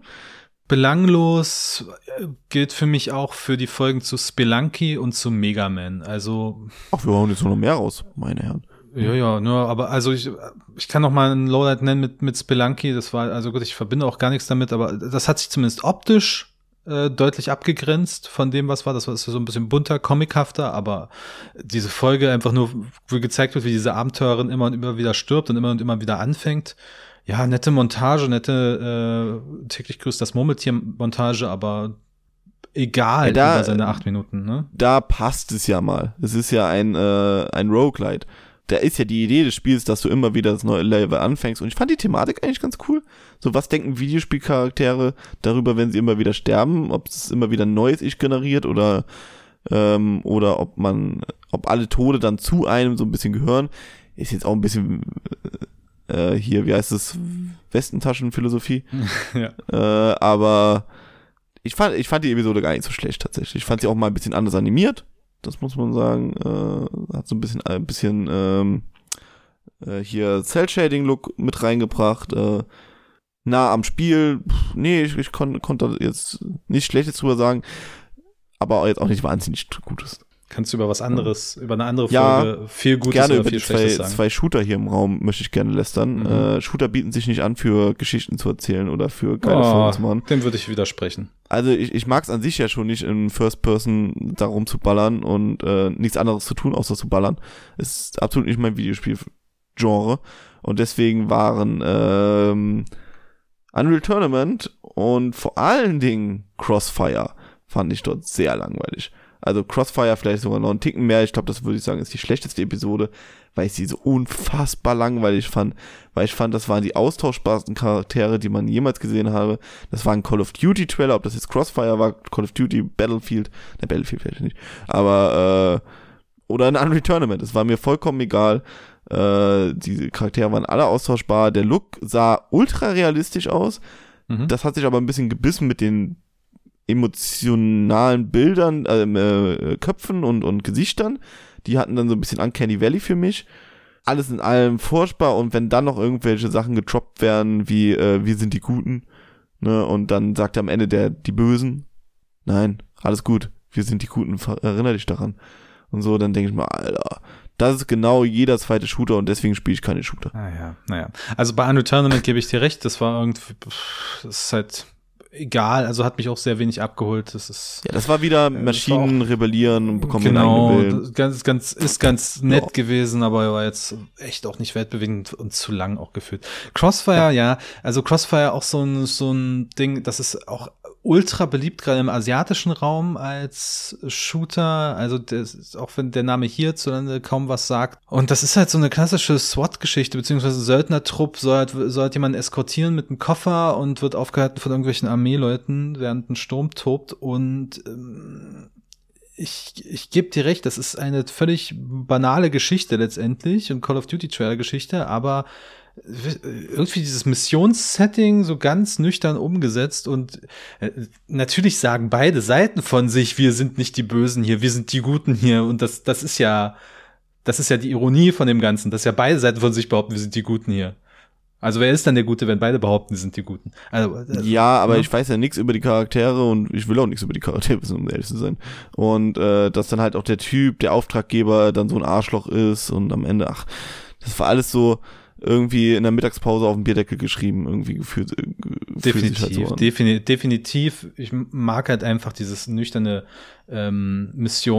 Belanglos gilt für mich auch für die Folgen zu Spelunky und zu Mega Man. Also. Ach, wir hauen jetzt noch mehr raus, meine Herren. Ja, ja, nur, aber also ich, ich kann noch mal ein Lowlight nennen mit, mit Spelunky. Das war, also gut, ich verbinde auch gar nichts damit, aber das hat sich zumindest optisch äh, deutlich abgegrenzt von dem, was war. Das war so ein bisschen bunter, comichafter, aber diese Folge einfach nur, wo gezeigt wird, wie diese Abenteurerin immer und immer wieder stirbt und immer und immer wieder anfängt. Ja, nette Montage, nette äh, täglich grüßt das Murmeltier-Montage, aber egal ja, da, über seine acht Minuten, ne? Da passt es ja mal. Es ist ja ein, äh, ein Roguelite. Da ist ja die Idee des Spiels, dass du immer wieder das neue Level anfängst. Und ich fand die Thematik eigentlich ganz cool. So, was denken Videospielcharaktere darüber, wenn sie immer wieder sterben? Ob es immer wieder ein neues Ich generiert oder, ähm, oder ob man, ob alle Tode dann zu einem so ein bisschen gehören. Ist jetzt auch ein bisschen, äh, hier, wie heißt es? Westentaschenphilosophie. ja. Äh, aber ich fand, ich fand die Episode gar nicht so schlecht tatsächlich. Ich fand sie auch mal ein bisschen anders animiert. Das muss man sagen, äh, hat so ein bisschen, ein bisschen ähm, äh, hier Cell-Shading-Look mit reingebracht. Äh, nah am Spiel, pff, nee, ich, ich kon, konnte jetzt nicht Schlechtes drüber sagen, aber jetzt auch nicht wahnsinnig Gutes. Kannst du über was anderes, ja. über eine andere ja, Folge viel Gutes gerne oder über viel die Schlechtes zwei, sagen? zwei Shooter hier im Raum möchte ich gerne lästern. Mhm. Äh, Shooter bieten sich nicht an, für Geschichten zu erzählen oder für geile oh, Folgen zu machen. Dem würde ich widersprechen. Also ich, ich mag es an sich ja schon nicht, in First Person darum zu ballern und äh, nichts anderes zu tun, außer zu ballern. Ist absolut nicht mein Videospiel-Genre. Und deswegen waren ähm, Unreal Tournament und vor allen Dingen Crossfire fand ich dort sehr langweilig. Also Crossfire vielleicht sogar noch einen Ticken mehr. Ich glaube, das würde ich sagen, ist die schlechteste Episode, weil ich sie so unfassbar langweilig fand. Weil ich fand, das waren die austauschbarsten Charaktere, die man jemals gesehen habe. Das war ein Call of Duty Trailer, ob das jetzt Crossfire war, Call of Duty, Battlefield, ne, Battlefield vielleicht nicht, aber, äh, oder ein Unreal Tournament. Es war mir vollkommen egal. Äh, die Charaktere waren alle austauschbar. Der Look sah ultra realistisch aus. Mhm. Das hat sich aber ein bisschen gebissen mit den emotionalen Bildern, äh, Köpfen und, und Gesichtern. Die hatten dann so ein bisschen Uncanny Valley für mich. Alles in allem furchtbar, und wenn dann noch irgendwelche Sachen getroppt werden, wie äh, wir sind die Guten, ne, und dann sagt am Ende der die Bösen, nein, alles gut, wir sind die Guten, erinnere dich daran. Und so, dann denke ich mal, Alter, das ist genau jeder zweite Shooter, und deswegen spiele ich keine Shooter. Naja, naja. Also bei Unreal Tournament gebe ich dir recht, das war irgendwie, das ist halt egal, also hat mich auch sehr wenig abgeholt. Das ist ja, das war wieder Maschinen war auch, rebellieren und bekommen genau, einen eigenen Willen. Ganz, ganz, ist ganz nett ja. gewesen, aber war jetzt echt auch nicht weltbewegend und zu lang auch gefühlt. Crossfire, ja, ja also Crossfire auch so ein, so ein Ding, das ist auch ultra beliebt, gerade im asiatischen Raum als Shooter, also das ist, auch wenn der Name hierzulande kaum was sagt. Und das ist halt so eine klassische SWAT-Geschichte, beziehungsweise Söldnertrupp soll halt, soll halt jemanden eskortieren mit einem Koffer und wird aufgehalten von irgendwelchen Armeeleuten, während ein Sturm tobt, und ähm, ich, ich gebe dir recht, das ist eine völlig banale Geschichte letztendlich und Call of Duty Trailer Geschichte, aber irgendwie dieses Missionssetting so ganz nüchtern umgesetzt, und äh, natürlich sagen beide Seiten von sich, wir sind nicht die Bösen hier, wir sind die Guten hier, und das das ist ja das ist ja die Ironie von dem Ganzen, dass ja beide Seiten von sich behaupten, wir sind die Guten hier. Also wer ist dann der Gute, wenn beide behaupten, sie sind die Guten? Also, also, ja, aber ja. ich weiß ja nichts über die Charaktere, und ich will auch nichts über die Charaktere wissen, um ehrlich zu sein. Und äh, dass dann halt auch der Typ, der Auftraggeber, dann so ein Arschloch ist, und am Ende, ach, das war alles so irgendwie in der Mittagspause auf dem Bierdeckel geschrieben, irgendwie gefühlt. Definitiv, halt so defini- definitiv. Ich mag halt einfach dieses nüchterne ähm,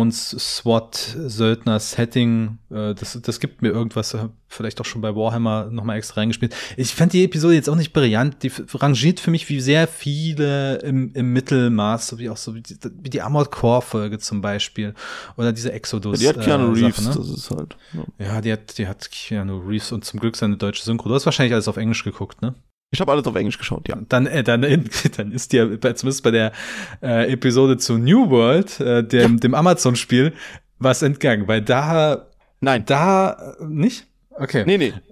Missions-SWAT-Söldner-Setting. Äh, das, das gibt mir irgendwas, vielleicht auch schon bei Warhammer nochmal extra reingespielt. Ich fand die Episode jetzt auch nicht brillant. Die f- rangiert für mich wie sehr viele im, im Mittelmaß, so wie auch so wie die, wie die Armored Core-Folge zum Beispiel. Oder diese Exodus. Ja, die hat Keanu äh, Reeves, Sache, ne? das ist halt. Ja. ja, die hat, die hat Keanu Reeves und zum Glück seine deutsche Synchro. Du hast wahrscheinlich alles auf Englisch geguckt, ne? Ich habe alles auf Englisch geschaut, ja. Dann, äh, dann, dann ist dir zumindest bei der äh, Episode zu New World, äh, dem, ja. dem Amazon-Spiel, was entgangen, weil da, nein, da äh, nicht. Okay. Nee, nee.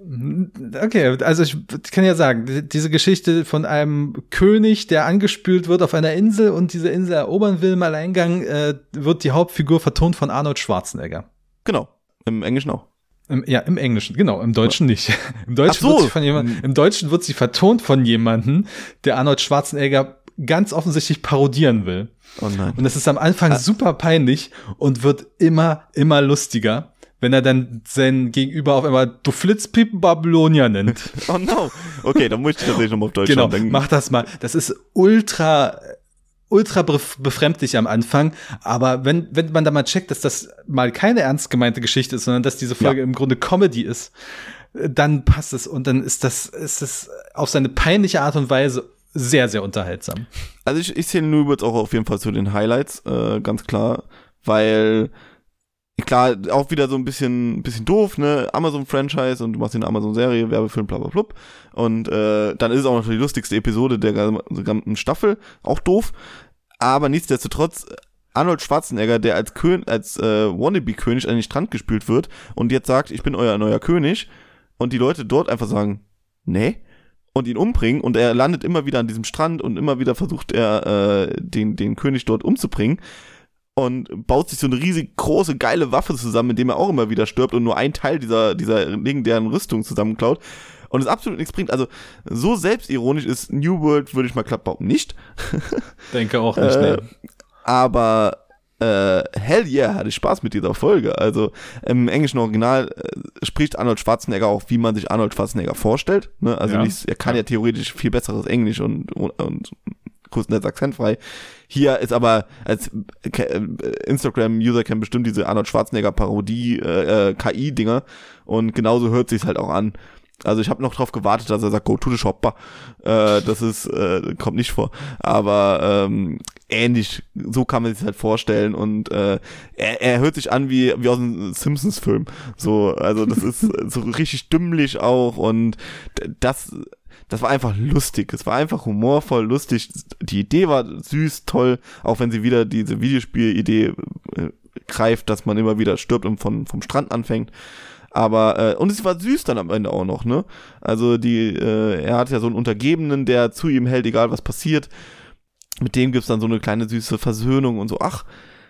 Okay, also ich kann ja sagen, diese Geschichte von einem König, der angespült wird auf einer Insel und diese Insel erobern will im Alleingang, äh, wird die Hauptfigur vertont von Arnold Schwarzenegger. Genau, im Englischen auch. Im, ja, im Englischen, genau, im Deutschen nicht. Im Deutschen, Ach so. wird sie von jemand, im Deutschen wird sie vertont von jemandem, der Arnold Schwarzenegger ganz offensichtlich parodieren will. Oh nein. Und das ist am Anfang ah. super peinlich und wird immer, immer lustiger, wenn er dann sein Gegenüber auf einmal du Flitzpiepen Babylonier nennt. Oh no. Okay, dann muss ich tatsächlich nochmal auf Deutsch genau, denken. Mach das mal. Das ist ultra, ultra befremdlich am Anfang, aber wenn, wenn man da mal checkt, dass das mal keine ernst gemeinte Geschichte ist, sondern dass diese Folge ja. im Grunde Comedy ist, dann passt es, und dann ist das, ist es auf seine peinliche Art und Weise sehr, sehr unterhaltsam. Also ich, ich zähle New World auch auf jeden Fall zu den Highlights, äh, ganz klar, weil klar, auch wieder so ein bisschen bisschen doof, ne, Amazon-Franchise, und du machst eine Amazon-Serie, Werbefilm, bla bla bla. Und äh, dann ist es auch noch die lustigste Episode der gesamten Staffel, auch doof. Aber nichtsdestotrotz, Arnold Schwarzenegger, der als König, als äh, Wannabe-König an den Strand gespült wird und jetzt sagt, ich bin euer neuer König, und die Leute dort einfach sagen, nee, und ihn umbringen, und er landet immer wieder an diesem Strand, und immer wieder versucht er, äh, den, den König dort umzubringen. Und baut sich so eine riesig große, geile Waffe zusammen, indem er auch immer wieder stirbt und nur ein Teil dieser, dieser legendären Rüstung zusammenklaut. Und es absolut nichts bringt. Also, so selbstironisch ist New World, würde ich mal glatt behaupten, nicht. Denke auch nicht, äh, ne. Aber, äh, hell yeah, hatte ich Spaß mit dieser Folge. Also, im englischen Original äh, spricht Arnold Schwarzenegger auch, wie man sich Arnold Schwarzenegger vorstellt. Ne? Also, ja. nicht, er kann ja. ja theoretisch viel besseres Englisch und, und, und größtenteils akzentfrei. Hier ist aber, als Instagram-User kennen bestimmt diese Arnold Schwarzenegger-Parodie, äh, K I-Dinger, und genauso hört sich's halt auch an. Also ich habe noch drauf gewartet, dass er sagt, go to the shopper. Äh, das ist, äh, kommt nicht vor. Aber ähm, ähnlich, so kann man sich halt vorstellen. Und äh, er, er hört sich an wie, wie aus einem Simpsons-Film. So, also das ist so richtig dümmlich auch. Und das, das war einfach lustig. Es war einfach humorvoll, lustig. Die Idee war süß, toll, auch wenn sie wieder diese Videospiel-Idee äh, greift, dass man immer wieder stirbt und von, vom Strand anfängt. Aber, äh, und es war süß dann am Ende auch noch, ne? Also die, äh, er hat ja so einen Untergebenen, der zu ihm hält, egal was passiert. Mit dem gibt's dann so eine kleine süße Versöhnung und so. Ach,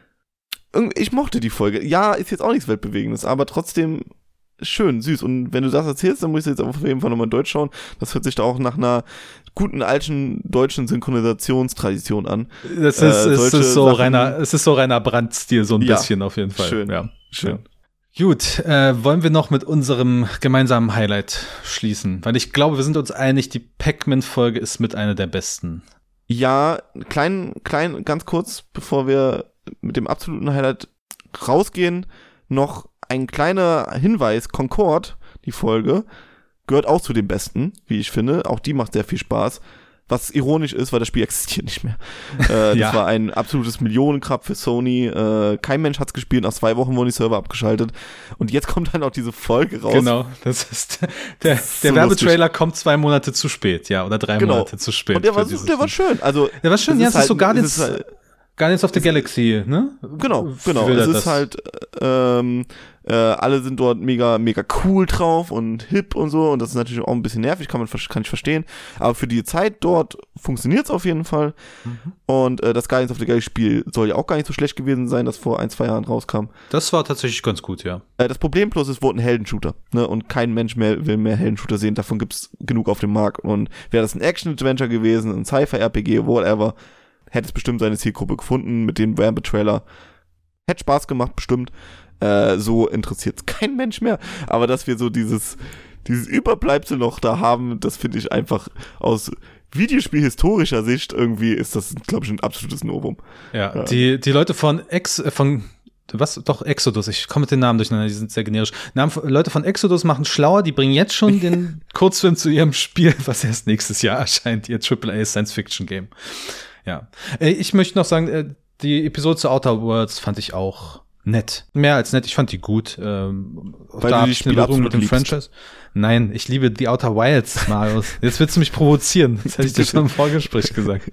ich mochte die Folge. Ja, ist jetzt auch nichts Weltbewegendes, aber trotzdem schön, süß. Und wenn du das erzählst, dann musst du jetzt auf jeden Fall nochmal in Deutsch schauen. Das hört sich da auch nach einer guten alten deutschen Synchronisationstradition an. Das ist, äh, es ist so Sachen, reiner, es ist so reiner Brandt-Stil, so ein ja, bisschen auf jeden Fall. Schön, ja, schön. Ja. Gut, äh, wollen wir noch mit unserem gemeinsamen Highlight schließen? Weil ich glaube, wir sind uns einig, die Pac-Man-Folge ist mit einer der besten. Ja, klein, klein, ganz kurz, bevor wir mit dem absoluten Highlight rausgehen, noch ein kleiner Hinweis. Concord, die Folge, gehört auch zu den besten, wie ich finde. Auch die macht sehr viel Spaß. Was ironisch ist, weil das Spiel existiert nicht mehr. Äh, ja. Das war ein absolutes Millionenkrab für Sony. Äh, kein Mensch hat's gespielt. Nach zwei Wochen wurden die Server abgeschaltet. Und jetzt kommt dann auch diese Folge raus. Genau, das ist der, das ist der so Werbetrailer lustig. Kommt zwei Monate zu spät, ja, oder drei genau. Monate zu spät. Und der war, so, der war schön. Also, der war schön, ja, es ist so gar nichts. Halt, Guardians of the Galaxy, ne? Genau, genau. Es ist das. halt, ähm, äh, alle sind dort mega, mega cool drauf und hip und so. Und das ist natürlich auch ein bisschen nervig, kann man, kann ich verstehen. Aber für die Zeit dort funktioniert es auf jeden Fall. Mhm. Und äh, das Guardians of the Galaxy Spiel soll ja auch gar nicht so schlecht gewesen sein, das vor ein, zwei Jahren rauskam. Das war tatsächlich ganz gut, ja. Äh, das Problem bloß ist, es wurde ein Heldenshooter, ne? Und kein Mensch mehr will mehr Heldenshooter sehen. Davon gibt's genug auf dem Markt. Und wäre das ein Action-Adventure gewesen, ein Sci-Fi-R P G, whatever, hätte es bestimmt seine Zielgruppe gefunden mit dem Werbetrailer. Hätte Spaß gemacht, bestimmt. Äh, so interessiert es kein Mensch mehr. Aber dass wir so dieses, dieses Überbleibsel noch da haben, das finde ich einfach aus Videospielhistorischer Sicht irgendwie ist das, glaube ich, ein absolutes Novum. Ja, ja. Die, die Leute von Ex, von was? Doch, Exodus. Ich komme mit den Namen durcheinander, die sind sehr generisch. Namen, Leute von Exodus machen schlauer, die bringen jetzt schon den Kurzfilm zu ihrem Spiel, was erst nächstes Jahr erscheint, ihr Triple A Science-Fiction-Game. Ja. Ich möchte noch sagen, die Episode zu Outer Worlds fand ich auch nett. Mehr als nett, ich fand die gut. Ähm, Weil da du die Spiele absolut mit dem liebst. Franchise. Nein, ich liebe die Outer Wilds, Marius. Jetzt willst du mich provozieren. Das hätte ich dir schon im Vorgespräch gesagt.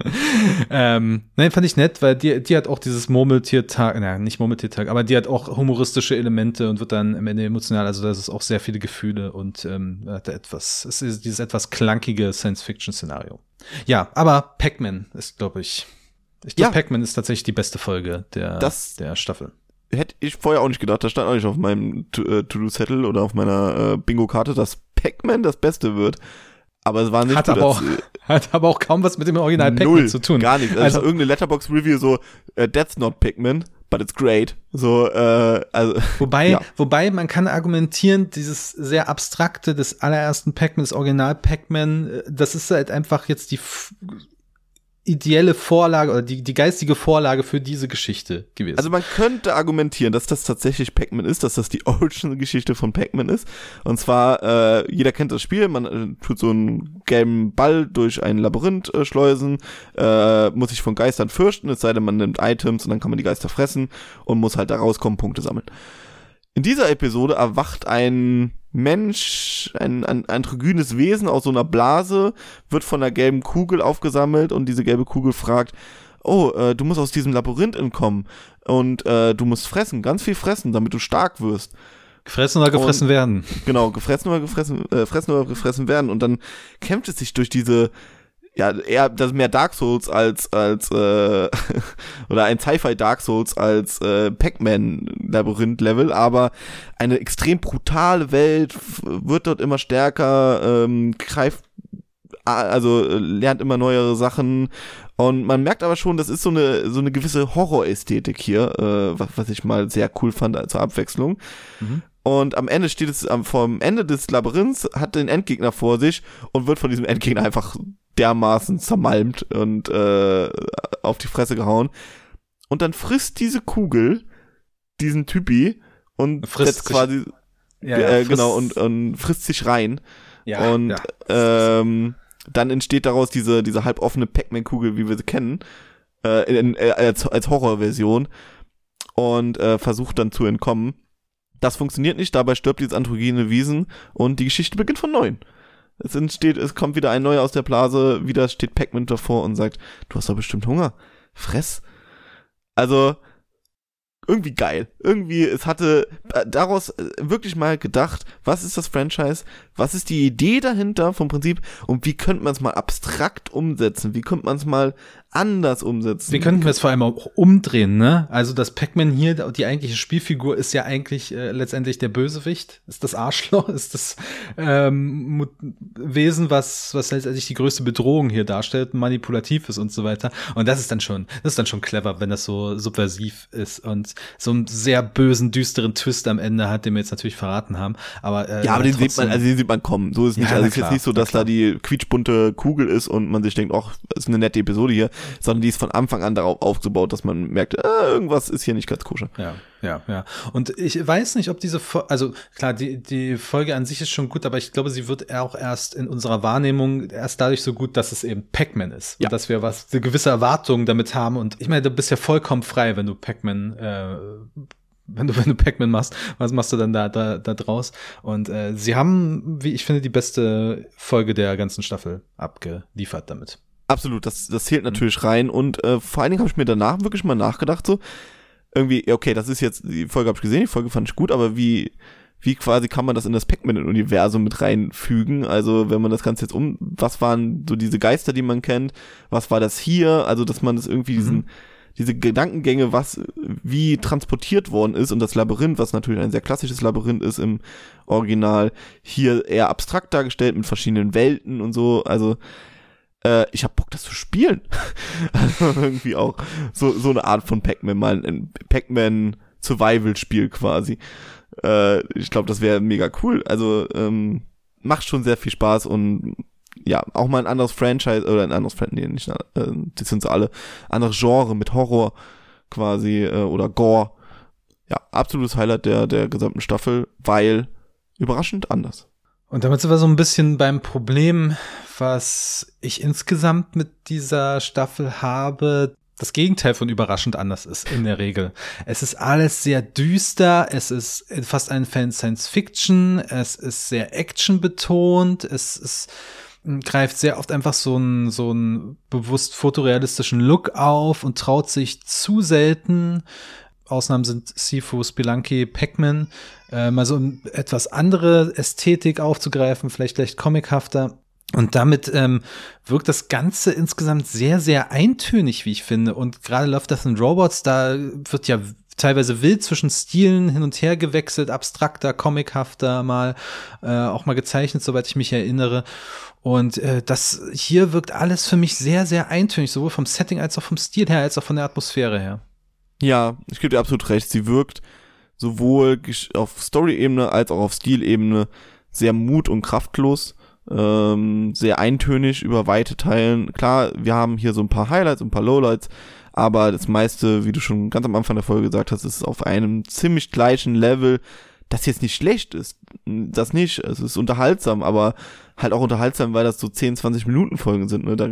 ähm, nein, fand ich nett, weil die, die hat auch dieses Murmeltiertag, nein, nicht Murmeltiertag, aber die hat auch humoristische Elemente und wird dann am Ende emotional. Also da ist auch sehr viele Gefühle und ähm, hat etwas, es ist dieses etwas klankige Science-Fiction-Szenario. Ja, aber Pac-Man ist, glaube ich, ich glaube, ja. Pac-Man ist tatsächlich die beste Folge der, das der Staffel. Hätte ich vorher auch nicht gedacht, da stand auch nicht auf meinem To-Do-Zettel oder auf meiner äh, Bingo-Karte, dass Pac-Man das Beste wird. Aber es war nicht hat gut. Aber auch, hat aber auch kaum was mit dem Original Pac-Man zu tun. Gar nichts. Also, also irgendeine Letterboxd-Review so, uh, that's not Pac-Man, but it's great. So, äh, also. Wobei, ja. wobei man kann argumentieren, dieses sehr abstrakte des allerersten Pac-Man, das Original Pac-Man, das ist halt einfach jetzt die f- ideelle Vorlage oder die, die geistige Vorlage für diese Geschichte gewesen. Also man könnte argumentieren, dass das tatsächlich Pac-Man ist, dass das die Origin-Geschichte von Pac-Man ist. Und zwar, äh, jeder kennt das Spiel, man äh, tut so einen gelben Ball durch ein Labyrinth äh, schleusen, äh, muss sich von Geistern fürchten, es sei denn, man nimmt Items und dann kann man die Geister fressen und muss halt da rauskommen, Punkte sammeln. In dieser Episode erwacht ein Mensch, ein, ein androgynes Wesen aus so einer Blase, wird von einer gelben Kugel aufgesammelt und diese gelbe Kugel fragt, oh, äh, du musst aus diesem Labyrinth entkommen und äh, du musst fressen, ganz viel fressen, damit du stark wirst. Gefressen oder gefressen und, werden. Genau, gefressen oder gefressen, äh, fressen oder gefressen werden und dann kämpft es sich durch diese, ja, eher, das ist mehr Dark Souls als, als, äh, oder ein Sci-Fi Dark Souls als, äh, Pac-Man-Labyrinth-Level, aber eine extrem brutale Welt, f- wird dort immer stärker, ähm, greift, also, lernt immer neuere Sachen und man merkt aber schon, das ist so eine, so eine gewisse Horror-Ästhetik hier, äh, was, was ich mal sehr cool fand zur Abwechslung. Mhm. Und am Ende steht es, am, vom Ende des Labyrinths, hat den Endgegner vor sich und wird von diesem Endgegner einfach dermaßen zermalmt und äh, auf die Fresse gehauen. Und dann frisst diese Kugel diesen Typi und frisst setzt quasi, ja, äh, ja, genau, und, und frisst sich rein. Ja, und ja. ähm, dann entsteht daraus diese, diese halboffene Pac-Man-Kugel, wie wir sie kennen, äh, in, äh, als, als Horrorversion und äh, versucht dann zu entkommen. Das funktioniert nicht, dabei stirbt dieses androgyne Wesen und die Geschichte beginnt von neuem. Es entsteht, es kommt wieder ein Neuer aus der Blase, wieder steht Pac-Man davor und sagt, du hast doch bestimmt Hunger, fress. Also, irgendwie geil. Irgendwie, es hatte äh, daraus äh, wirklich mal gedacht, was ist das Franchise, was ist die Idee dahinter vom Prinzip und wie könnte man es mal abstrakt umsetzen, wie könnte man es mal anders umsetzen. Wie könnten wir es vor allem auch umdrehen, ne? Also das Pac-Man hier, die eigentliche Spielfigur, ist ja eigentlich äh, letztendlich der Bösewicht, ist das Arschloch, ist das ähm, Wesen, was was letztendlich die größte Bedrohung hier darstellt, manipulativ ist und so weiter. Und das ist dann schon, das ist dann schon clever, wenn das so subversiv ist und so einen sehr bösen, düsteren Twist am Ende hat, den wir jetzt natürlich verraten haben. Aber äh, ja, aber den sieht man, also den sieht man kommen. So ist es nicht. Ja, Also na es ist klar, jetzt nicht so, dass da die quietschbunte Kugel ist und man sich denkt, ach, ist eine nette Episode hier, sondern die ist von Anfang an darauf aufgebaut, dass man merkt, äh, irgendwas ist hier nicht ganz koscher. Ja, ja, ja. Und ich weiß nicht, ob diese, Fo- also klar, die die Folge an sich ist schon gut, aber ich glaube, sie wird auch erst in unserer Wahrnehmung erst dadurch so gut, dass es eben Pac-Man ist. Ja. Und dass wir was, eine gewisse Erwartung damit haben. Und ich meine, du bist ja vollkommen frei, wenn du Pac-Man, äh, wenn du, wenn du Pac-Man machst, was machst du dann da, da, da draus? Und äh, sie haben, wie ich finde, die beste Folge der ganzen Staffel abgeliefert damit. Absolut, das, das zählt natürlich rein und äh, vor allen Dingen habe ich mir danach wirklich mal nachgedacht, so irgendwie, okay, das ist jetzt, die Folge habe ich gesehen, die Folge fand ich gut, aber wie wie quasi kann man das in das Pac-Man-Universum mit reinfügen, also wenn man das Ganze jetzt um, was waren so diese Geister, die man kennt, was war das hier, also dass man das irgendwie diesen, mhm. diese Gedankengänge, was wie transportiert worden ist und das Labyrinth, was natürlich ein sehr klassisches Labyrinth ist im Original, hier eher abstrakt dargestellt mit verschiedenen Welten und so, also ich habe Bock, das zu spielen. Also irgendwie auch so so eine Art von Pac-Man, mal ein Pac-Man-Survival-Spiel quasi. Äh, ich glaube, das wäre mega cool. Also ähm, macht schon sehr viel Spaß und ja, auch mal ein anderes Franchise oder ein anderes Franchise, nee, nicht, äh, die sind so alle, anderes Genre mit Horror quasi äh, oder Gore. Ja, absolutes Highlight der der gesamten Staffel, weil überraschend anders. Und damit sind wir so ein bisschen beim Problem, was ich insgesamt mit dieser Staffel habe. Das Gegenteil von überraschend anders ist in der Regel. Es ist alles sehr düster, es ist fast ein Fan Science Fiction, es ist sehr Action betont, es ist greift sehr oft einfach so einen so einen bewusst fotorealistischen Look auf und traut sich zu selten. Ausnahmen sind Sifu, Spelunky, Pac-Man, äh, mal so eine etwas andere Ästhetik aufzugreifen, vielleicht leicht comichafter. Und damit ähm, wirkt das Ganze insgesamt sehr, sehr eintönig, wie ich finde. Und gerade Love, Death and Robots, da wird ja teilweise wild zwischen Stilen hin und her gewechselt, abstrakter, comichafter mal, äh, auch mal gezeichnet, soweit ich mich erinnere. Und äh, das hier wirkt alles für mich sehr, sehr eintönig, sowohl vom Setting als auch vom Stil her, als auch von der Atmosphäre her. Ja, ich gebe dir absolut recht. Sie wirkt sowohl auf Story-Ebene als auch auf Stilebene sehr mut- und kraftlos, ähm, sehr eintönig über weite Teilen. Klar, wir haben hier so ein paar Highlights und ein paar Lowlights, aber das meiste, wie du schon ganz am Anfang der Folge gesagt hast, ist auf einem ziemlich gleichen Level, das jetzt nicht schlecht ist. Das nicht, es ist unterhaltsam, aber halt auch unterhaltsam, weil das so zehn, zwanzig Minuten Folgen sind, ne? Da,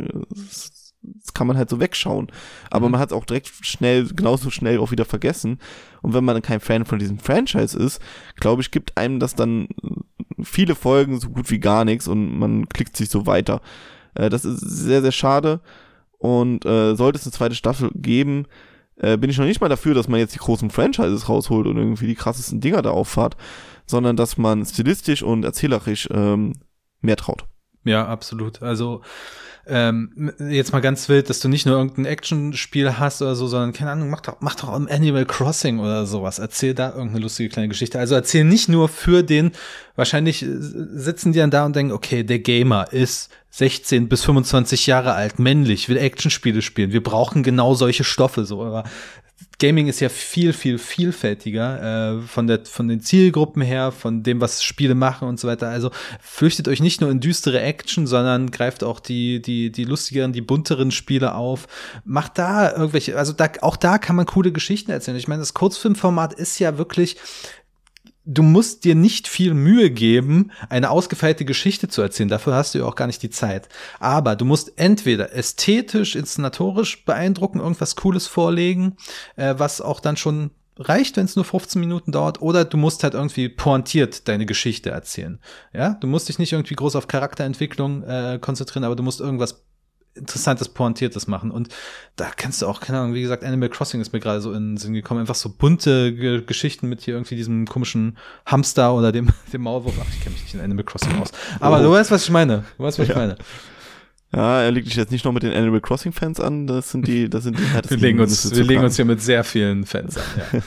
das kann man halt so wegschauen. Aber mhm. man hat es auch direkt schnell, genauso schnell auch wieder vergessen. Und wenn man kein Fan von diesem Franchise ist, glaube ich, gibt einem das dann viele Folgen so gut wie gar nichts und man klickt sich so weiter. Äh, das ist sehr, sehr schade. Und äh, sollte es eine zweite Staffel geben, äh, bin ich noch nicht mal dafür, dass man jetzt die großen Franchises rausholt und irgendwie die krassesten Dinger da auffahrt, sondern dass man stilistisch und erzählerisch ähm, mehr traut. Ja, absolut. Also ähm, jetzt mal ganz wild, dass du nicht nur irgendein Actionspiel hast oder so, sondern, keine Ahnung, mach doch, mach doch im Animal Crossing oder sowas. Erzähl da irgendeine lustige kleine Geschichte. Also erzähl nicht nur für den, wahrscheinlich sitzen die dann da und denken, okay, der Gamer ist sechzehn bis fünfundzwanzig Jahre alt, männlich, will Actionspiele spielen. Wir brauchen genau solche Stoffe, so, aber Gaming ist ja viel, viel vielfältiger, äh, von der, von den Zielgruppen her, von dem, was Spiele machen und so weiter. Also flüchtet euch nicht nur in düstere Action, sondern greift auch die, die, die lustigeren, die bunteren Spiele auf. Macht da irgendwelche, also da, auch da kann man coole Geschichten erzählen. Ich meine, das Kurzfilmformat ist ja wirklich du musst dir nicht viel Mühe geben, eine ausgefeilte Geschichte zu erzählen. Dafür hast du ja auch gar nicht die Zeit. Aber du musst entweder ästhetisch, inszenatorisch beeindrucken, irgendwas Cooles vorlegen, äh, was auch dann schon reicht, wenn es nur fünfzehn Minuten dauert, oder du musst halt irgendwie pointiert deine Geschichte erzählen. Ja, du musst dich nicht irgendwie groß auf Charakterentwicklung äh, konzentrieren, aber du musst irgendwas Interessantes, Pointiertes machen. Und da kennst du auch, keine Ahnung, wie gesagt, Animal Crossing ist mir gerade so in den Sinn gekommen. Einfach so bunte G- Geschichten mit hier irgendwie diesem komischen Hamster oder dem, dem Maulwurf. Ach, ich kenne mich nicht in Animal Crossing aus. Aber oh. du weißt, was ich meine. Du weißt, was ja. ich meine. Ja, er legt dich jetzt nicht noch mit den Animal Crossing Fans an. Das sind die, das sind die Wir legen uns, wir legen uns hier mit sehr vielen Fans an, ja.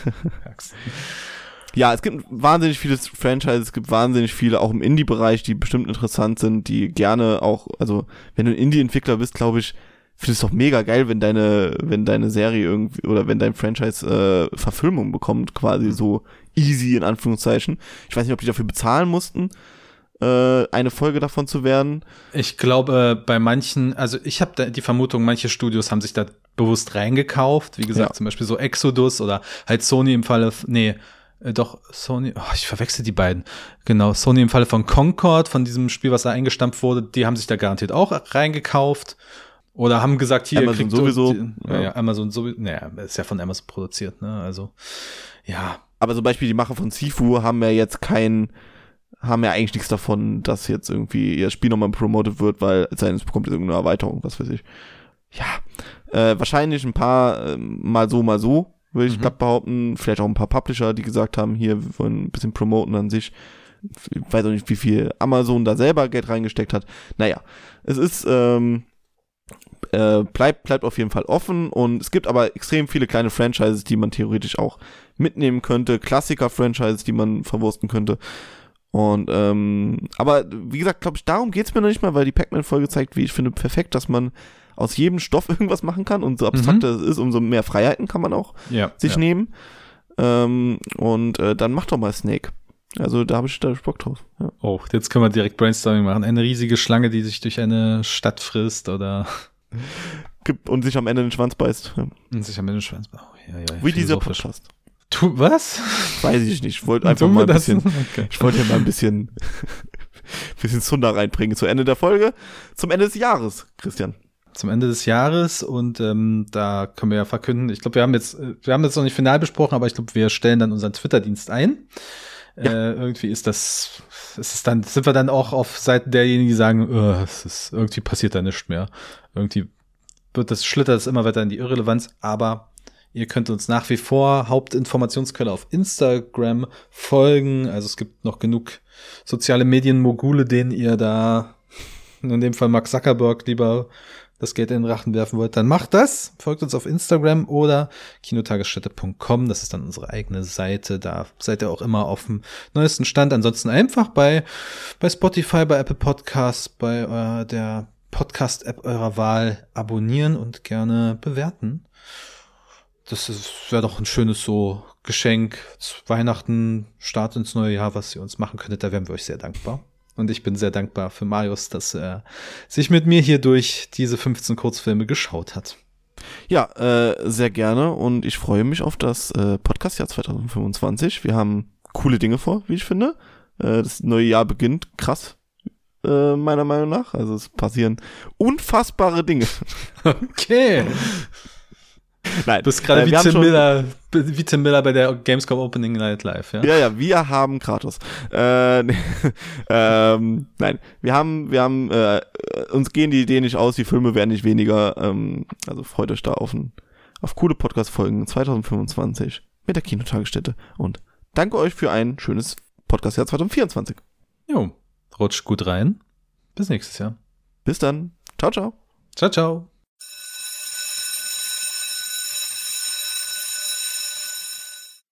Ja, es gibt wahnsinnig viele Franchises, es gibt wahnsinnig viele, auch im Indie-Bereich, die bestimmt interessant sind, die gerne auch, also wenn du ein Indie-Entwickler bist, glaube ich, findest du es doch mega geil, wenn deine, wenn deine Serie irgendwie, oder wenn dein Franchise äh, Verfilmung bekommt, quasi so easy in Anführungszeichen. Ich weiß nicht, ob die dafür bezahlen mussten, äh, eine Folge davon zu werden. Ich glaube, bei manchen, also ich habe die Vermutung, manche Studios haben sich da bewusst reingekauft, wie gesagt, ja. zum Beispiel so Exodus oder halt Sony im Falle, nee, Äh, doch, Sony, oh, ich verwechsel die beiden. Genau, Sony im Falle von Concord, von diesem Spiel, was da eingestampft wurde, die haben sich da garantiert auch reingekauft. Oder haben gesagt, hier, Amazon sowieso. Die, ja. ja, Amazon sowieso, naja, ist ja von Amazon produziert, ne, also, ja. Aber zum Beispiel die Macher von Sifu haben ja jetzt kein, haben ja eigentlich nichts davon, dass jetzt irgendwie ihr Spiel nochmal promotet wird, weil es sei denn, es bekommt jetzt irgendeine Erweiterung, was weiß ich. Ja, äh, wahrscheinlich ein paar, äh, mal so, mal so. Würde ich mhm. glatt behaupten, vielleicht auch ein paar Publisher, die gesagt haben, hier, wir wollen ein bisschen promoten an sich. Ich weiß auch nicht, wie viel Amazon da selber Geld reingesteckt hat. Naja, es ist, ähm, äh, bleibt, bleibt auf jeden Fall offen und es gibt aber extrem viele kleine Franchises, die man theoretisch auch mitnehmen könnte, Klassiker-Franchises, die man verwursten könnte. Und, ähm, aber wie gesagt, glaube ich, darum geht's mir noch nicht mal, weil die Pac-Man-Folge zeigt, wie ich finde, perfekt, dass man aus jedem Stoff irgendwas machen kann und so abstrakter es mhm. ist, umso mehr Freiheiten kann man auch ja, sich ja. nehmen. Ähm, und äh, dann mach doch mal Snake. Also da habe ich da Bock drauf. Ja. Oh, jetzt können wir direkt Brainstorming machen. Eine riesige Schlange, die sich durch eine Stadt frisst oder und sich am Ende den Schwanz beißt. Ja. Und sich am Ende den Schwanz beißt. Oh, ja, ja, wie dieser Podcast. Tu, was? Weiß ich nicht. Ich wollte einfach mal ein bisschen, okay. ich wollte ja mal ein bisschen, bisschen Zunder reinbringen zu Ende der Folge, zum Ende des Jahres, Christian. Zum Ende des Jahres und ähm, da können wir ja verkünden, ich glaube, wir haben jetzt, wir haben jetzt noch nicht final besprochen, aber ich glaube, wir stellen dann unseren Twitter-Dienst ein. Ja. Äh, irgendwie ist das, ist es dann, sind wir dann auch auf Seiten derjenigen, die sagen, oh, es ist, irgendwie passiert da nichts mehr. Irgendwie wird das, schlittert es immer weiter in die Irrelevanz, aber ihr könnt uns nach wie vor Hauptinformationsquelle auf Instagram folgen. Also es gibt noch genug soziale Medien-Mogule, denen ihr da, in dem Fall Mark Zuckerberg, lieber das Geld in den Rachen werfen wollt, dann macht das. Folgt uns auf Instagram oder kinotagesstätte punkt com. Das ist dann unsere eigene Seite. Da seid ihr auch immer auf dem neuesten Stand. Ansonsten einfach bei, bei Spotify, bei Apple Podcasts, bei äh, der Podcast-App eurer Wahl abonnieren und gerne bewerten. Das wäre doch ein schönes so Geschenk zu Weihnachten, Start ins neue Jahr, was ihr uns machen könntet. Da wären wir euch sehr dankbar. Und ich bin sehr dankbar für Marius, dass er sich mit mir hier durch diese fünfzehn Kurzfilme geschaut hat. Ja, äh, sehr gerne und ich freue mich auf das äh, Podcast-Jahr zwanzig fünfundzwanzig. Wir haben coole Dinge vor, wie ich finde. Äh, das neue Jahr beginnt krass, äh, meiner Meinung nach. Also es passieren unfassbare Dinge. Okay. Nein, du bist gerade äh, wie, Tim Miller, wie Tim Miller bei der Gamescom Opening Night Live, ja? Ja, ja, wir haben Kratos. Äh, ähm, nein, wir haben, wir haben, äh, uns gehen die Ideen nicht aus, die Filme werden nicht weniger. Ähm, also freut euch da auf, ein, auf coole Podcast-Folgen zwanzig fünfundzwanzig mit der Kinotagesstätte und danke euch für ein schönes Podcast-Jahr zwanzig vierundzwanzig. Jo, rutscht gut rein. Bis nächstes Jahr. Bis dann. Ciao, ciao. Ciao, ciao.